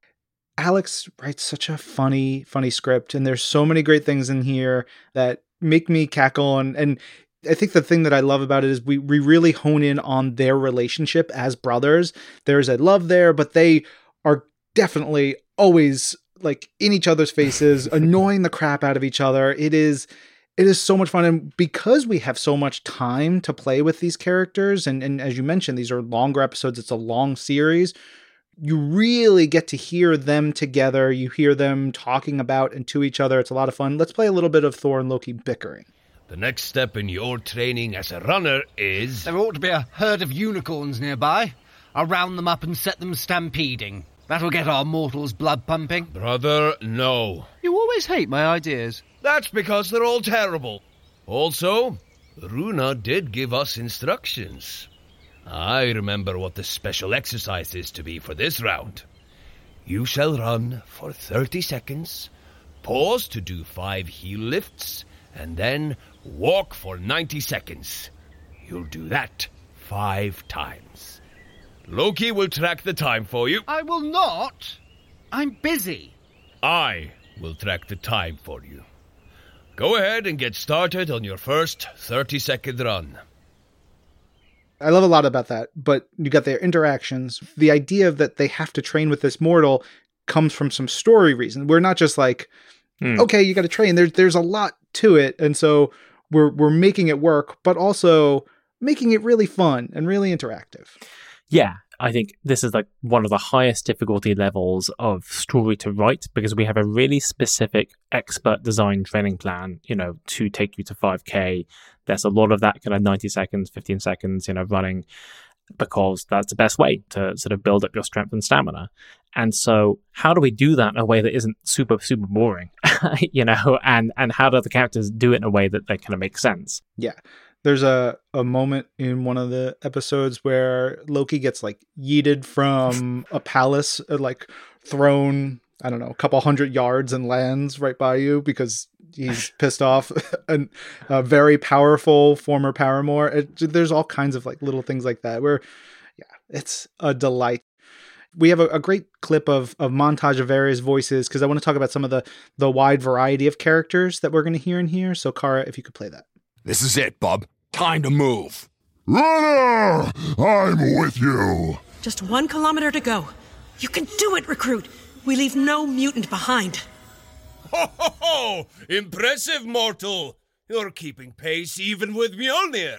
Alex writes such a funny, funny script. And there's so many great things in here that make me cackle. And, and I think the thing that I love about it is we, we really hone in on their relationship as brothers. There's a love there, but they are definitely always like in each other's faces, annoying the crap out of each other. It is, it is so much fun. And because we have so much time to play with these characters, and, and as you mentioned, these are longer episodes, it's a long series, you really get to hear them together. You hear them talking about and to each other. It's a lot of fun. Let's play a little bit of Thor and Loki bickering. The next step in your training as a runner is... There ought to be a herd of unicorns nearby. I'll round them up and set them stampeding. That'll get our mortals' blood pumping. Brother, no. You always hate my ideas. That's because they're all terrible. Also, Runa did give us instructions. I remember what the special exercise is to be for this round. You shall run for thirty seconds, pause to do five heel lifts, and then walk for ninety seconds. You'll do that five times. Loki will track the time for you. I will not. I'm busy. I will track the time for you. Go ahead and get started on your first thirty-second run. I love a lot about that, but you got their interactions. The idea that they have to train with this mortal comes from some story reason. We're not just like, mm. okay, you got to train. There's there's a lot to it, and so we're we're making it work, but also making it really fun and really interactive. Yeah, I think this is like one of the highest difficulty levels of story to write because we have a really specific expert design training plan, you know, to take you to five K. There's a lot of that kind of ninety seconds, fifteen seconds, you know, running because that's the best way to sort of build up your strength and stamina. And so how do we do that in a way that isn't super, super boring, you know, and, and how do the characters do it in a way that they kind of make sense? Yeah. There's a, a moment in one of the episodes where Loki gets like yeeted from a palace, like thrown, I don't know, a couple hundred yards and lands right by you because he's pissed off and a very powerful former paramour. It, there's all kinds of like little things like that where, yeah, it's a delight. We have a, a great clip of, of montage of various voices because I want to talk about some of the, the wide variety of characters that we're going to hear in here. So Kara, if you could play that. This is it, bub. Time to move. Runner! I'm with you. Just one kilometer to go. You can do it, recruit. We leave no mutant behind. Ho, ho, ho! Impressive, mortal. You're keeping pace even with Mjolnir.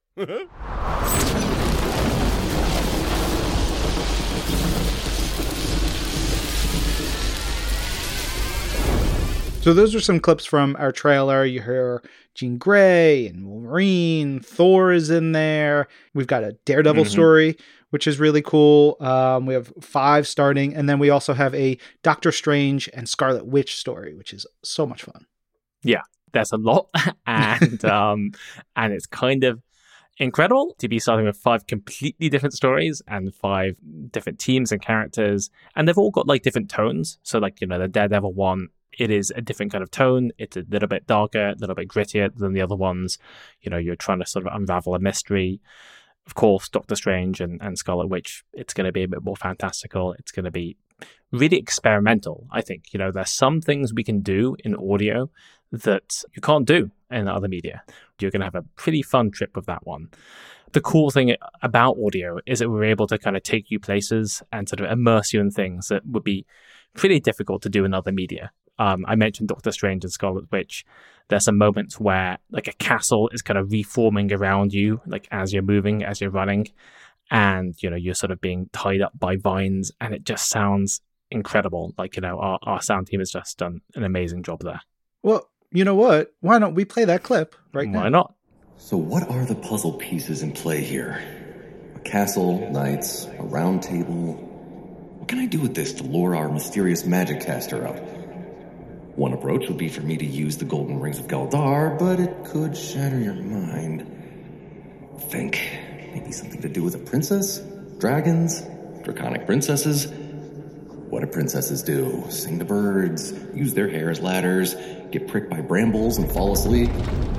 So those are some clips from our trailer. You hear Jean Grey and Wolverine. Thor is in there. We've got a Daredevil mm-hmm. story, which is really cool. Um, we have five starting. And then we also have a Doctor Strange and Scarlet Witch story, which is so much fun. Yeah, there's a lot. and um, and it's kind of incredible to be starting with five completely different stories and five different teams and characters. And they've all got like different tones. So like, you know, the Daredevil one, it is a different kind of tone. It's a little bit darker, a little bit grittier than the other ones. You know, you're trying to sort of unravel a mystery. Of course, Doctor Strange and, and Scarlet Witch, it's going to be a bit more fantastical. It's going to be really experimental, I think. You know, there's some things we can do in audio that you can't do in other media. You're going to have a pretty fun trip with that one. The cool thing about audio is that we're able to kind of take you places and sort of immerse you in things that would be pretty difficult to do in other media. Um, I mentioned Doctor Strange and Scarlet Witch. There's some moments where like a castle is kind of reforming around you, like as you're moving, as you're running, and you know you're sort of being tied up by vines, and it just sounds incredible. Like you know, our, our sound team has just done an amazing job there. Well, you know what? Why don't we play that clip right now? Why not? So, what are the puzzle pieces in play here? A castle, knights, a round table. What can I do with this to lure our mysterious magic caster out? One approach would be for me to use the golden rings of Galdar, but it could shatter your mind. Think, maybe something to do with a princess? Dragons? Draconic princesses? What do princesses do? Sing to birds, use their hair as ladders, get pricked by brambles and fall asleep?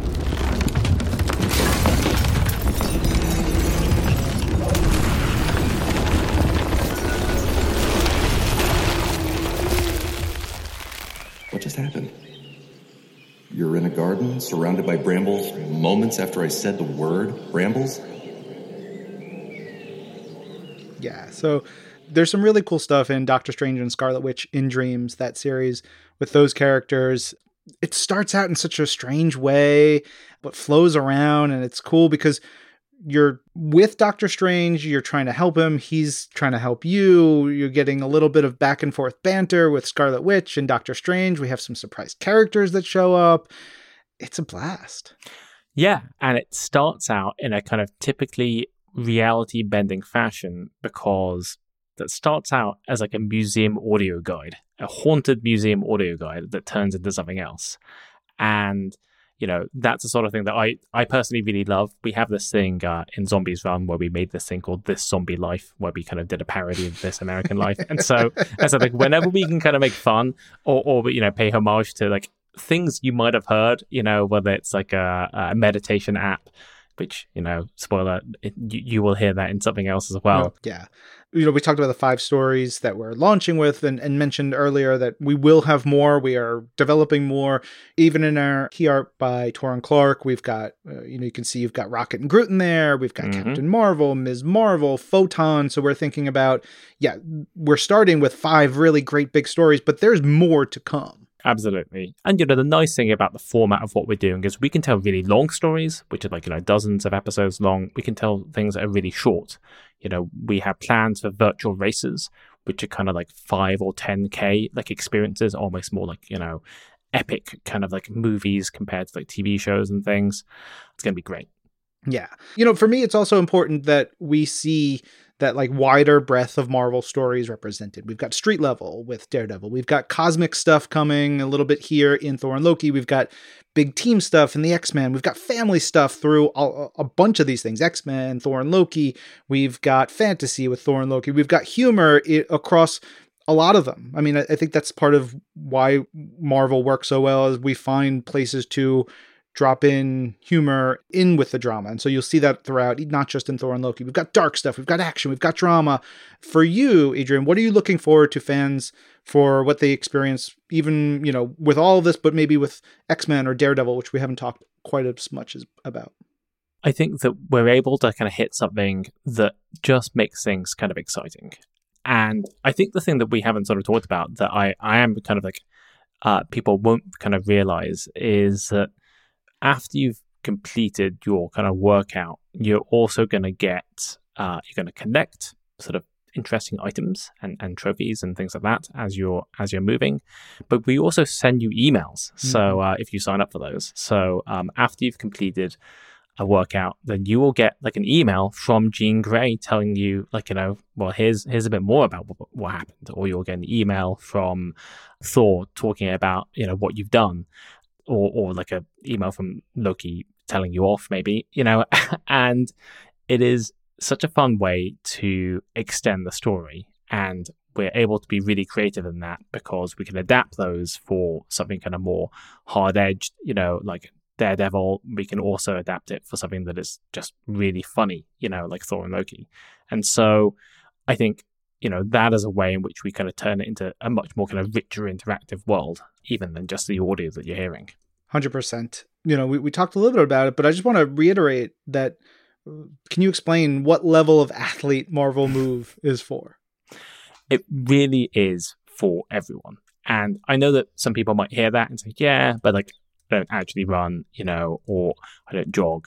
What just happened? You're in a garden surrounded by brambles moments after I said the word brambles? Yeah, so there's some really cool stuff in Doctor Strange and Scarlet Witch in Dreams, that series with those characters. It starts out in such a strange way, but flows around, and it's cool because you're with Doctor Strange, you're trying to help him, he's trying to help you, you're getting a little bit of back and forth banter with Scarlet Witch and Doctor Strange. We have some surprise characters that show up. It's a blast. Yeah, and it starts out in a kind of typically reality-bending fashion, because that starts out as like a museum audio guide, a haunted museum audio guide that turns into something else. And, you know, that's the sort of thing that I, I personally really love. We have this thing uh, in Zombies Run where we made this thing called This Zombie Life, where we kind of did a parody of This American Life. And so, and so like, whenever we can kind of make fun or, or, you know, pay homage to like things you might have heard, you know, whether it's like a, a meditation app, which, you know, spoiler, it, you, you will hear that in something else as well. Yeah. You know, we talked about the five stories that we're launching with and, and mentioned earlier that we will have more. We are developing more. Even in our key art by Torrin Clark, we've got, uh, you know, you can see you've got Rocket and Groot in there. We've got mm-hmm. Captain Marvel, Miz Marvel, Photon. So we're thinking about, yeah, we're starting with five really great big stories, but there's more to come. Absolutely. And, you know, the nice thing about the format of what we're doing is we can tell really long stories, which are like, you know, dozens of episodes long. We can tell things that are really short. You know, we have plans for virtual races, which are kind of like five or ten K, like experiences, almost more like, you know, epic kind of like movies compared to like T V shows and things. It's going to be great. Yeah. You know, for me, it's also important that we see that like wider breadth of Marvel stories represented. We've got street level with Daredevil. We've got cosmic stuff coming a little bit here in Thor and Loki. We've got big team stuff in the X-Men. We've got family stuff through a, a bunch of these things. X-Men, Thor and Loki. We've got fantasy with Thor and Loki. We've got humor I- across a lot of them. I mean, I, I think that's part of why Marvel works so well, is we find places to drop in humor in with the drama. And so you'll see that throughout, not just in Thor and Loki. We've got dark stuff, we've got action, we've got drama. For you, Adrian, what are you looking forward to fans for what they experience, even, you know, with all of this, but maybe with X-Men or Daredevil, which we haven't talked quite as much as about? I think that we're able to kind of hit something that just makes things kind of exciting. And I think the thing that we haven't sort of talked about that I, I am kind of like, uh, people won't kind of realize is that after you've completed your kind of workout, you're also going to get, uh, you're going to collect sort of interesting items and, and trophies and things like that as you're as you're moving. But we also send you emails. Mm-hmm. So uh, if you sign up for those, so um, after you've completed a workout, then you will get like an email from Jean Grey telling you, like, you know, well, here's here's a bit more about what, what happened, or you'll get an email from Thor talking about, you know, what you've done. Or, or like a email from Loki telling you off, maybe, you know, and it is such a fun way to extend the story. And we're able to be really creative in that because we can adapt those for something kind of more hard-edged, you know, like Daredevil. We can also adapt it for something that is just really funny, you know, like Thor and Loki. And so I think, you know, that is a way in which we kind of turn it into a much more kind of richer interactive world, even than just the audio that you're hearing. one hundred percent. You know, we, we talked a little bit about it, but I just want to reiterate that. Can you explain what level of athlete Marvel Move is for? It really is for everyone. And I know that some people might hear that and say, yeah, but like, I don't actually run, you know, or I don't jog.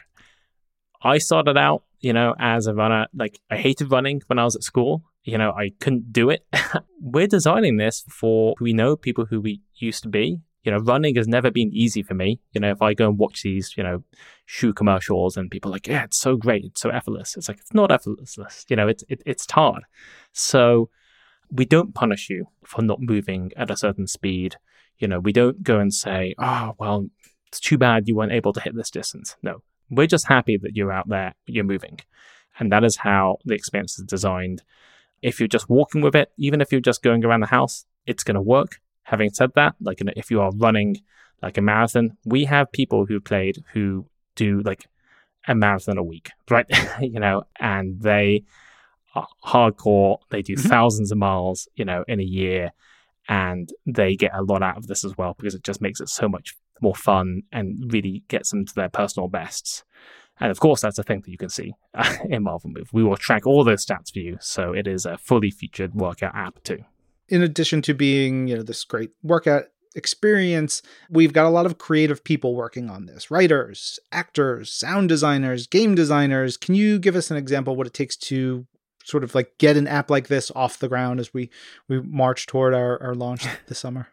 I started out, you know, as a runner. Like, I hated running when I was at school. You know, I couldn't do it. We're designing this for who we know, people who we used to be. You know, running has never been easy for me. You know, if I go and watch these, you know, shoe commercials and people are like, yeah, it's so great, it's so effortless. It's like, it's not effortless. You know, it's it, it's hard. So we don't punish you for not moving at a certain speed. You know, we don't go and say, oh, well, it's too bad you weren't able to hit this distance. No, we're just happy that you're out there, you're moving. And that is how the experience is designed. If you're just walking with it, even if you're just going around the house, it's going to work. Having said that, like, you know, if you are running like a marathon, we have people who played who do like a marathon a week, right? You know, and they are hardcore. They do mm-hmm. thousands of miles, you know, in a year, and they get a lot out of this as well because it just makes it so much more fun and really gets them to their personal bests. And of course, that's a thing that you can see uh, in Marvel Move. We will track all those stats for you, so it is a fully featured workout app too. In addition to being, you know, this great workout experience. We've got a lot of creative people working on this. Writers, actors, sound designers, game designers. Can you give us an example of what it takes to sort of like get an app like this off the ground as we, we march toward our, our launch this summer?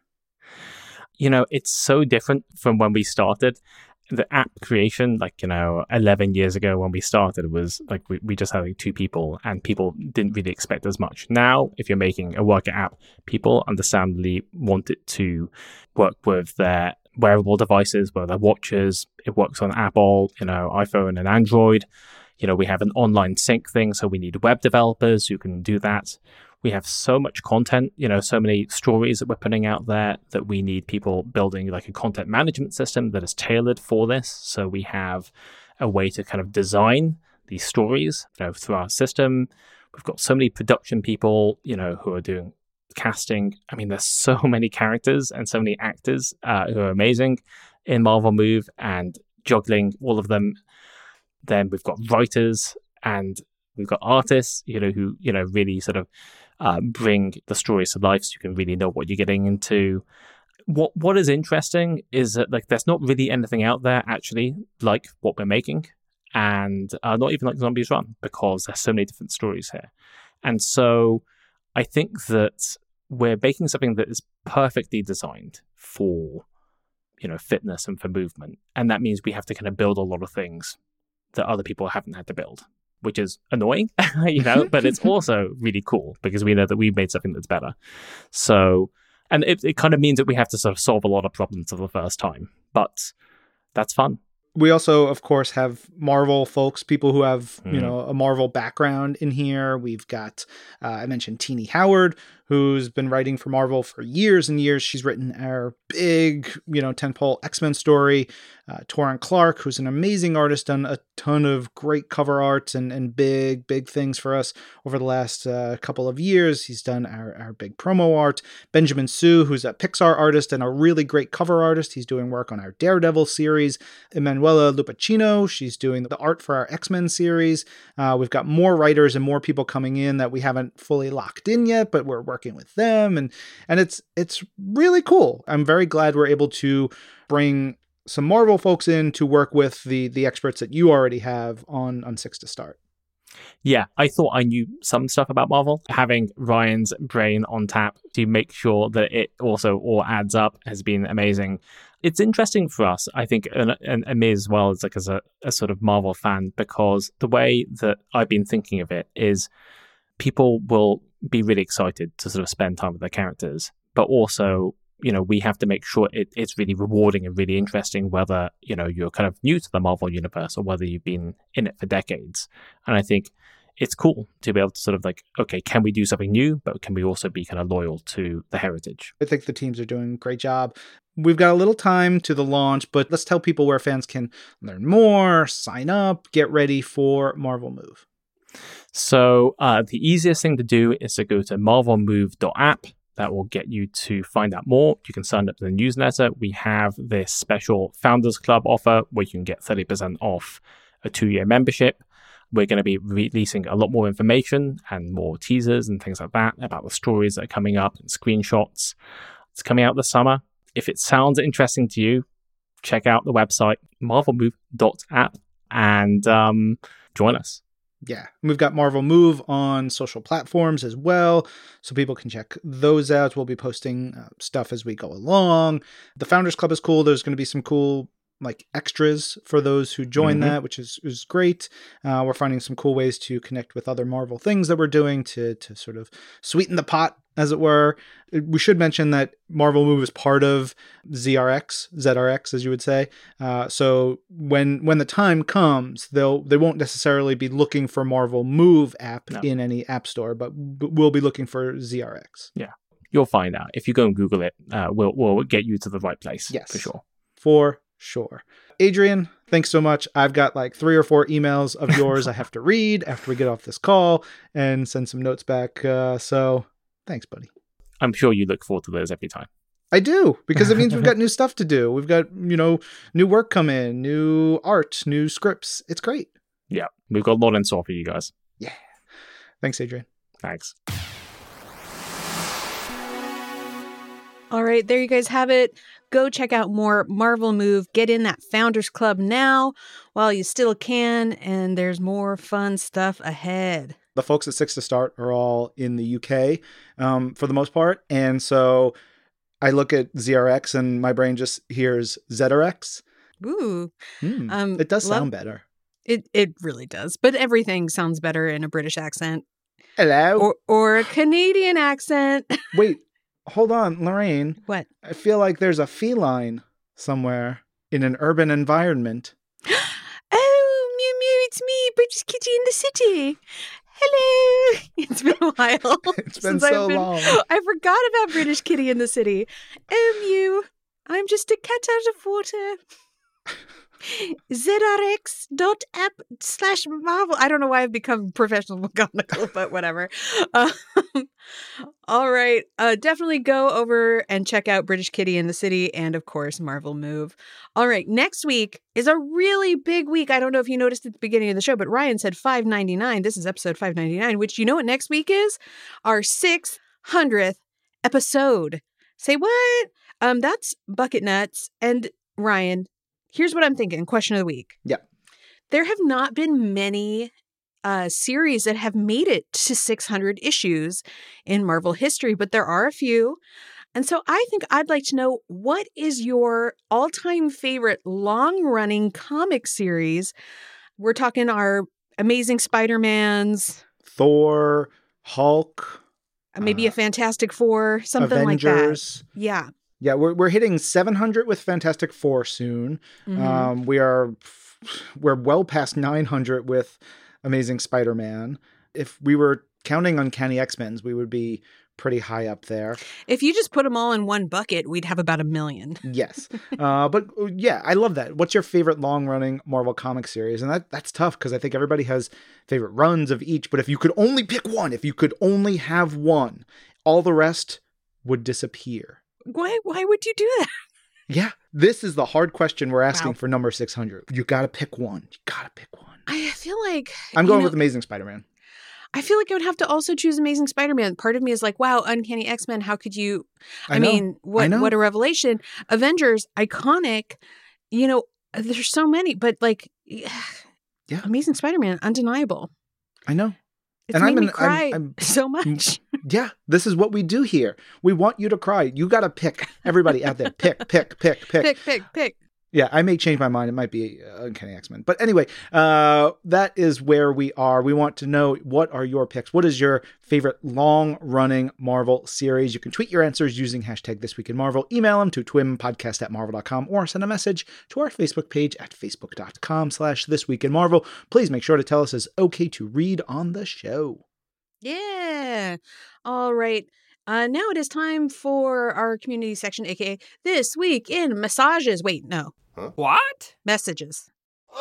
You know, it's so different from when we started. The app creation, like, you know, eleven years ago when we started, was like we, we just had like two people and people didn't really expect as much. Now, if you're making a worker app, people understandably want it to work with their wearable devices, whether they're watches. It works on Apple, you know, iPhone and Android. You know, we have an online sync thing, so we need web developers who can do that. We have so much content, you know, so many stories that we're putting out there that we need people building like a content management system that is tailored for this. So we have a way to kind of design these stories, you know, through our system. We've got so many production people, you know, who are doing casting. I mean, there's so many characters and so many actors uh, who are amazing in Marvel Move and juggling all of them. Then we've got writers and we've got artists, you know, who, you know, really sort of Uh, bring the stories to life so you can really know what you're getting into. What What is interesting is that like there's not really anything out there actually like what we're making, and uh, not even like Zombies Run, because there's so many different stories here. And so I think that we're making something that is perfectly designed for, you know, fitness and for movement, and that means we have to kind of build a lot of things that other people haven't had to build, which is annoying, you know, but it's also really cool because we know that we've made something that's better. So, and it, it kind of means that we have to sort of solve a lot of problems for the first time, but that's fun. We also, of course, have Marvel folks, people who have, Mm. you know, a Marvel background in here. We've got, uh, I mentioned Teenie Howard, who's been writing for Marvel for years and years. She's written our big, you know, tentpole X-Men story. Uh, Torin Clark, who's an amazing artist, done a ton of great cover art and, and big, big things for us over the last uh, couple of years. He's done our, our big promo art. Benjamin Su, who's a Pixar artist and a really great cover artist. He's doing work on our Daredevil series. Emanuela Lupacino, she's doing the art for our X-Men series. Uh, we've got more writers and more people coming in that we haven't fully locked in yet, but we're working with them. And, and it's, it's really cool. I'm very glad we're able to bring some Marvel folks in to work with the the experts that you already have on, on Six to Start. Yeah, I thought I knew some stuff about Marvel. Having Ryan's brain on tap to make sure that it also all adds up has been amazing. It's interesting for us, I think, and, and, and me as well, as like as a, a sort of Marvel fan, because the way that I've been thinking of it is people will be really excited to sort of spend time with their characters, but also, you know, we have to make sure it, it's really rewarding and really interesting, whether, you know, you're kind of new to the Marvel universe or whether you've been in it for decades. And I think it's cool to be able to sort of like, okay, can we do something new, but can we also be kind of loyal to the heritage? I think the teams are doing a great job. We've got a little time to the launch, but let's tell people where fans can learn more, sign up, get ready for Marvel Move. So uh, the easiest thing to do is to go to marvel move dot app. That will get you to find out more. You can sign up to the newsletter. We have this special Founders Club offer where you can get thirty percent off a two-year membership. We're going to be releasing a lot more information and more teasers and things like that about the stories that are coming up and screenshots. It's coming out this summer. If it sounds interesting to you, check out the website, marvel move dot app, and um, join us. Yeah, we've got Marvel Move on social platforms as well, so people can check those out. We'll be posting uh, stuff as we go along. The Founders Club is cool. There's going to be some cool like extras for those who join mm-hmm. that, which is, is great. Uh, we're finding some cool ways to connect with other Marvel things that we're doing to to sort of sweeten the pot, as it were. We should mention that Marvel Move is part of Z R X, Z R X, as you would say. Uh, so when when the time comes, they'll they won't necessarily be looking for Marvel Move app no. in any app store, but we'll be looking for Z R X. Yeah, you'll find out if you go and Google it. Uh, we'll we'll get you to the right place. Yes, for sure. For sure. Adrian, thanks so much. I've got like three or four emails of yours I have to read after we get off this call and send some notes back. Uh, so thanks, buddy. I'm sure you look forward to those every time. I do, because it means we've got new stuff to do. We've got, you know, new work come in, new art, new scripts. It's great. Yeah, we've got a lot in store for you guys. Yeah. Thanks, Adrian. Thanks. All right, there you guys have it. Go check out more Marvel Move. Get in that Founders Club now while you still can, and there's more fun stuff ahead. The folks at Six to Start are all in the U K um, for the most part, and so I look at Z R X and my brain just hears Z R X. Ooh. Hmm. Um, it does love- sound better. It it really does, but everything sounds better in a British accent Hello. or or a Canadian accent. Wait, hold on, Lorraine. What? I feel like there's a feline somewhere in an urban environment. Oh, Mew Mew, it's me, British Kitty in the city. Hello. It's been a while. It's been since so I've been, long. I forgot about British Kitty in the city. Oh, Mew, I'm just a cat out of water. zrx.app slash Marvel. I don't know why I've become professional McGonagall, but whatever. Um, all right. Uh, definitely go over and check out British Kitty in the City and, of course, Marvel Move. All right. Next week is a really big week. I don't know if you noticed at the beginning of the show, but Ryan said five ninety-nine. This is episode five ninety-nine, which you know what next week is? Our six hundredth episode. Say what? Um, that's Bucket Nuts. And Ryan, here's what I'm thinking. Question of the week. Yeah. There have not been many uh, series that have made it to six hundred issues in Marvel history, but there are a few. And so I think I'd like to know, what is your all-time favorite long-running comic series? We're talking our Amazing Spider-Mans. Thor, Hulk. Maybe uh, a Fantastic Four, something Avengers. like that. Yeah. Yeah, we're we're hitting seven hundred with Fantastic Four soon. Mm-hmm. Um, we are we're well past nine hundred with Amazing Spider-Man. If we were counting Uncanny X-Men's, we would be pretty high up there. If you just put them all in one bucket, we'd have about a million. Yes, uh, but yeah, I love that. What's your favorite long-running Marvel comic series? And that that's tough because I think everybody has favorite runs of each. But if you could only pick one, if you could only have one, all the rest would disappear. Why why would you do that? Yeah, this is the hard question we're asking Wow. for number six hundred. You got to pick one. You got to pick one. I feel like I'm you going know, with Amazing Spider-Man. I feel like I would have to also choose Amazing Spider-Man. Part of me is like, wow, Uncanny X-Men, how could you I, I know. mean, what I know. what a revelation. Avengers, iconic. You know, there's so many, but like Yeah. Amazing Spider-Man, undeniable. I know. It's And made I'm me an- I'm- cry I'm- so much. Yeah, this is what we do here. We want you to cry. You got to pick. Everybody out there, pick, pick, pick, pick. pick, pick, pick. Yeah, I may change my mind. It might be uh, Uncanny X-Men. But anyway, uh, that is where we are. We want to know, what are your picks? What is your favorite long-running Marvel series? You can tweet your answers using hashtag This Week in Marvel. Email them to twimpodcast at marvel dot com or send a message to our Facebook page at facebook.com slash This Week in Marvel. Please make sure to tell us it's okay to read on the show. Yeah. All right. Uh, now it is time for our community section, aka This Week in Massages. Wait, no. What? Messages.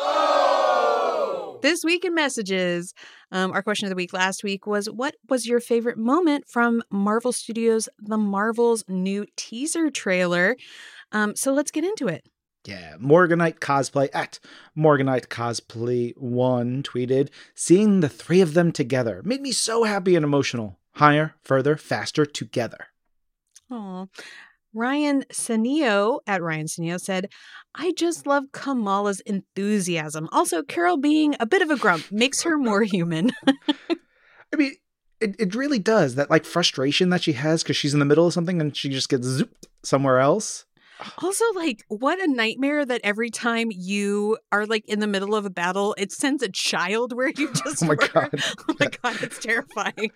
Oh! This week in messages, um, our question of the week last week was, what was your favorite moment from Marvel Studios' The Marvels new teaser trailer? Um, so let's get into it. Yeah, Morganite Cosplay at Morganite Cosplay one tweeted, seeing the three of them together made me so happy and emotional. Higher, further, faster, together. Aw. Ryan Sanio at Ryan Sanio said, I just love Kamala's enthusiasm. Also, Carol being a bit of a grump makes her more human. I mean, it, it really does. That like frustration that she has because she's in the middle of something and she just gets zooped somewhere else. Also, like, what a nightmare that every time you are like in the middle of a battle, it sends a child where you just Oh my were. God. Oh my God, it's terrifying.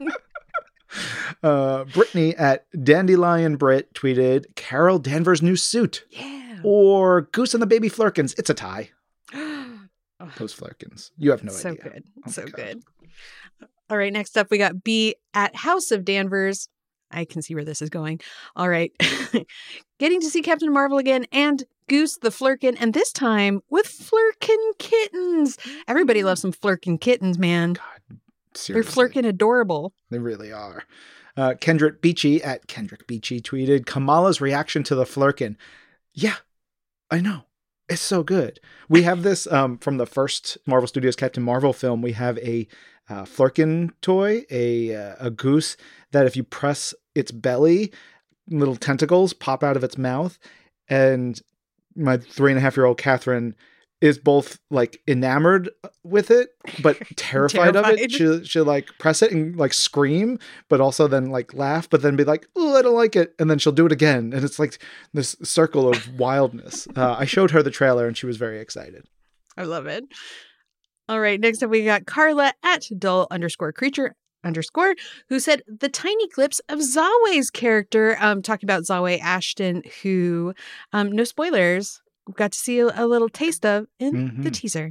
Uh, Brittany at Dandelion Brit tweeted, Carol Danvers' new suit. Yeah. Or Goose and the Baby Flurkins. It's a tie. Oh, Those Flurkins. You have no so idea. good. Oh my so God. good. All right, next up we got B at House of Danvers. I can see where this is going. All right. Getting to see Captain Marvel again and Goose the Flurkin, and this time with Flurkin kittens. Everybody loves some Flurkin kittens, man. God, They're seriously. Flurkin adorable. They really are. Uh, Kendrick Beachy at Kendrick Beachy tweeted, Kamala's reaction to the Flurkin. Yeah, I know. It's so good. We have this um, from the first Marvel Studios Captain Marvel film. We have a uh, Flurkin toy, a uh, a goose that if you press its belly, little tentacles pop out of its mouth. And my three and a half year old Catherine is both like enamored with it, but terrified, terrified. of it. She she'll like press it and like scream, but also then like laugh, but then be like, "Oh, I don't like it," and then she'll do it again, and it's like this circle of wildness. Uh, I showed her the trailer, and she was very excited. I love it. All right, next up we got Carla at dull underscore creature underscore who said the tiny clips of Zawei's character, um, talking about Zawe Ashton, who, um, no spoilers, got to see a, a little taste of in mm-hmm. the teaser.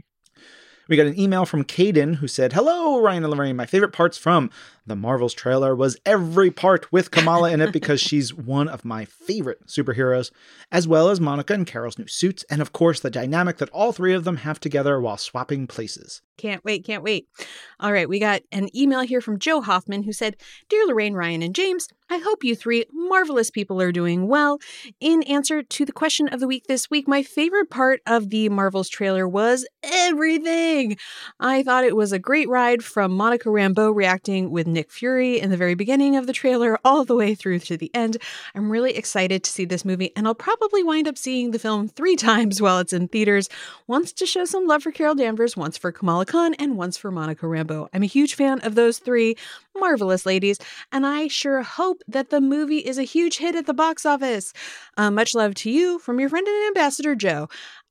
We got an email from Caden who said, "Hello, Ryan and Lorraine. My favorite parts from the Marvels trailer was every part with Kamala in it because she's one of my favorite superheroes, as well as Monica and Carol's new suits, and of course the dynamic that all three of them have together while swapping places." Can't wait, can't wait. All right, we got an email here from Joe Hoffman who said, "Dear Lorraine, Ryan, and James, I hope you three marvelous people are doing well. In answer to the question of the week this week, my favorite part of the Marvels trailer was everything. I thought it was a great ride from Monica Rambeau reacting with Nick Fury in the very beginning of the trailer all the way through to the end. I'm really excited to see this movie, and I'll probably wind up seeing the film three times while it's in theaters, once to show some love for Carol Danvers, once for Kamala Khan, and once for Monica Rambeau. I'm a huge fan of those three marvelous ladies, and I sure hope that the movie is a huge hit at the box office. Uh, much love to you from your friend and ambassador, Joe."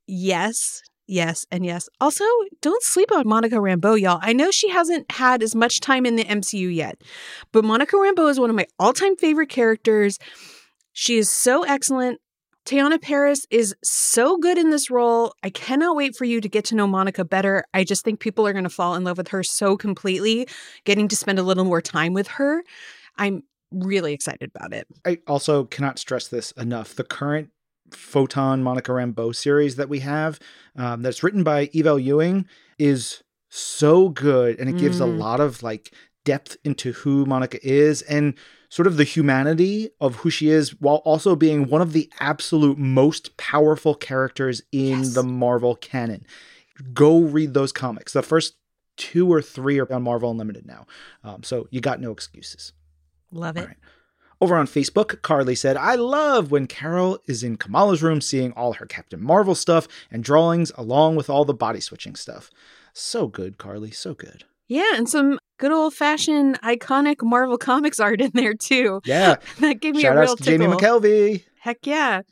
Yes, yes, and yes. Also, don't sleep on Monica Rambeau, y'all. I know she hasn't had as much time in the M C U yet, but Monica Rambeau is one of my all-time favorite characters. She is so excellent. Teyonah Parris is so good in this role. I cannot wait for you to get to know Monica better. I just think people are going to fall in love with her so completely, getting to spend a little more time with her. I'm really excited about it. I also cannot stress this enough. The current Photon Monica Rambeau series that we have, um, that's written by Evel Ewing, is so good, and it gives mm. a lot of like depth into who Monica is and sort of the humanity of who she is, while also being one of the absolute most powerful characters in yes. the Marvel canon. Go read those comics. The first two or three are on Marvel Unlimited now. Um, so you got no excuses. Love it. Right. Over on Facebook, Carly said, "I love when Carol is in Kamala's room seeing all her Captain Marvel stuff and drawings along with all the body switching stuff." So good, Carly. So good. Yeah, and some good old-fashioned iconic Marvel Comics art in there, too. Yeah. That gave me Shout a real outs to tickle. Jamie McKelvey. Heck yeah.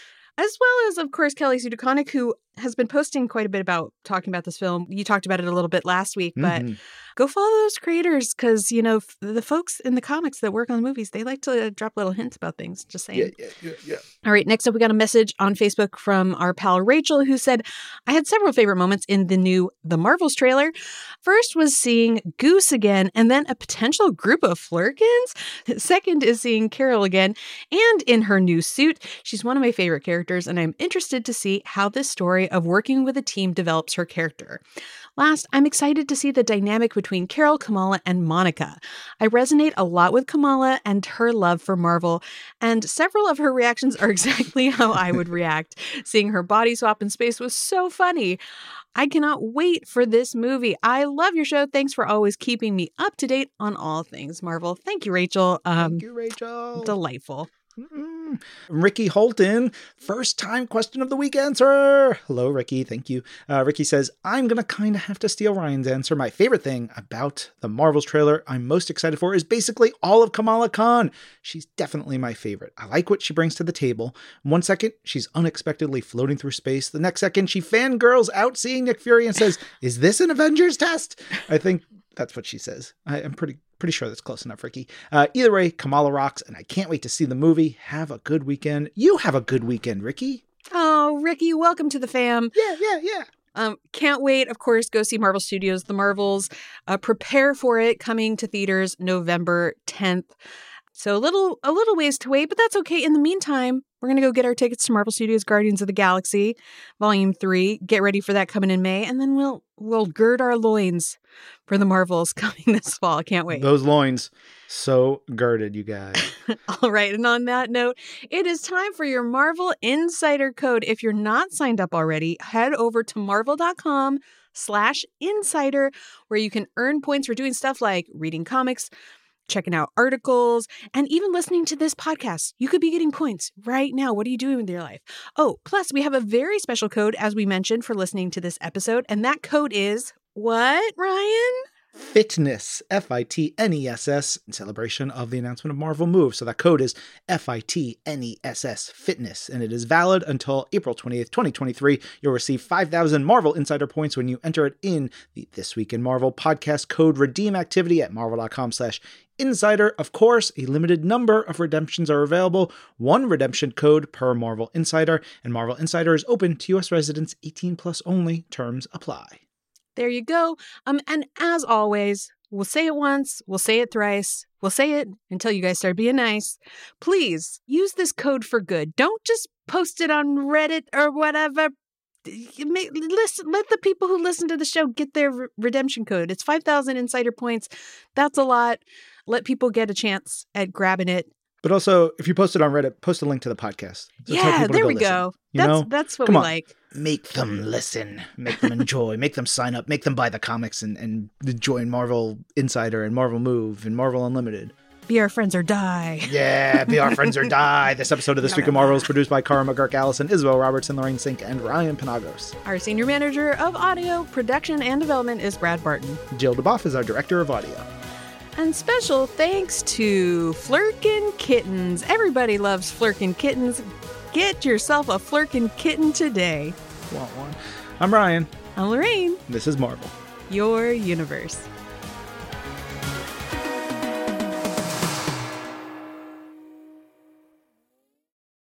As well as, of course, Kelly Sue DeConnick, who has been posting quite a bit about talking about this film. You talked about it a little bit last week, but mm-hmm. go follow those creators because, you know, the folks in the comics that work on the movies, they like to drop little hints about things. Just saying. Yeah, yeah, yeah, yeah. All right. Next up, we got a message on Facebook from our pal Rachel, who said, "I had several favorite moments in the new The Marvels trailer. First was seeing Goose again, and then a potential group of Flurkins. Second is seeing Carol again, and in her new suit. She's one of my favorite characters, and I'm interested to see how this story of working with a team develops her character. Last, I'm excited to see the dynamic between Carol, Kamala, and Monica. I resonate a lot with Kamala and her love for Marvel, and several of her reactions are exactly how I would react. Seeing her body swap in space was so funny. I cannot wait for this movie. I love your show. Thanks for always keeping me up to date on all things Marvel." Thank you, Rachel. Um, Thank you, Rachel. Delightful. Mm-hmm. Ricky Holton, first time question of the week answer. Hello, Ricky. Thank you. Uh, Ricky says, "I'm going to kind of have to steal Ryan's answer. My favorite thing about the Marvels trailer I'm most excited for is basically all of Kamala Khan. She's definitely my favorite. I like what she brings to the table. One second, she's unexpectedly floating through space. The next second, she fangirls out seeing Nick Fury and says, 'Is this an Avengers test?' I think that's what she says. I, I'm pretty pretty sure that's close enough, Ricky. Uh, either way, Kamala rocks, and I can't wait to see the movie. Have a good weekend. You have a good weekend, Ricky." Oh, Ricky, welcome to the fam. Yeah, yeah, yeah. Um, can't wait, of course, go see Marvel Studios' The Marvels. Uh, prepare for it, coming to theaters November tenth. So a little a little ways to wait, but that's okay. In the meantime, we're going to go get our tickets to Marvel Studios' Guardians of the Galaxy, Volume three. Get ready for that coming in May, and then we'll we'll gird our loins for the Marvels coming this fall. I can't wait. Those loins, so girded, you guys. All right, and on that note, it is time for your Marvel Insider Code. If you're not signed up already, head over to marvel.com slash insider, where you can earn points for doing stuff like reading comics, checking out articles, and even listening to this podcast. You could be getting points right now. What are you doing with your life? Oh, plus we have a very special code, as we mentioned, for listening to this episode. And that code is what, Ryan? Fitness, F I T N E S S, in celebration of the announcement of Marvel Move. So that code is F I T N E S S, Fitness, and it is valid until April twentieth, twenty twenty-three. You'll receive five thousand Marvel Insider points when you enter it in the This Week in Marvel podcast code redeem activity at marvel.com slash insider. Of course, a limited number of redemptions are available, one redemption code per Marvel Insider, and Marvel Insider is open to U S residents eighteen plus only. Terms apply. There you go. Um, and as always, we'll say it once, we'll say it thrice, we'll say it until you guys start being nice. Please use this code for good. Don't just post it on Reddit or whatever. You may, listen, let the people who listen to the show get their re- redemption code. It's five thousand insider points. That's a lot. Let people get a chance at grabbing it. But also, if you post it on Reddit, post a link to the podcast. So yeah, there go we listen. go. You that's know? that's what Come we on. like. Make them listen. Make them enjoy. Make them sign up. Make them buy the comics and, and join Marvel Insider and Marvel Move and Marvel Unlimited. Be our friends or die. Yeah, be our friends or die. This episode of This Week in Marvel is produced by Cara McGurk Allison, Isabel Robertson, Lorraine Sink, and Ryan Penagos. Our senior manager of audio, production, and development is Brad Barton. Jill DeBoff is our director of audio. And special thanks to Flurkin Kittens. Everybody loves Flurkin Kittens. Get yourself a Flurkin Kitten today. Want one? I'm Ryan. I'm Lorraine. This is Marvel. Your universe.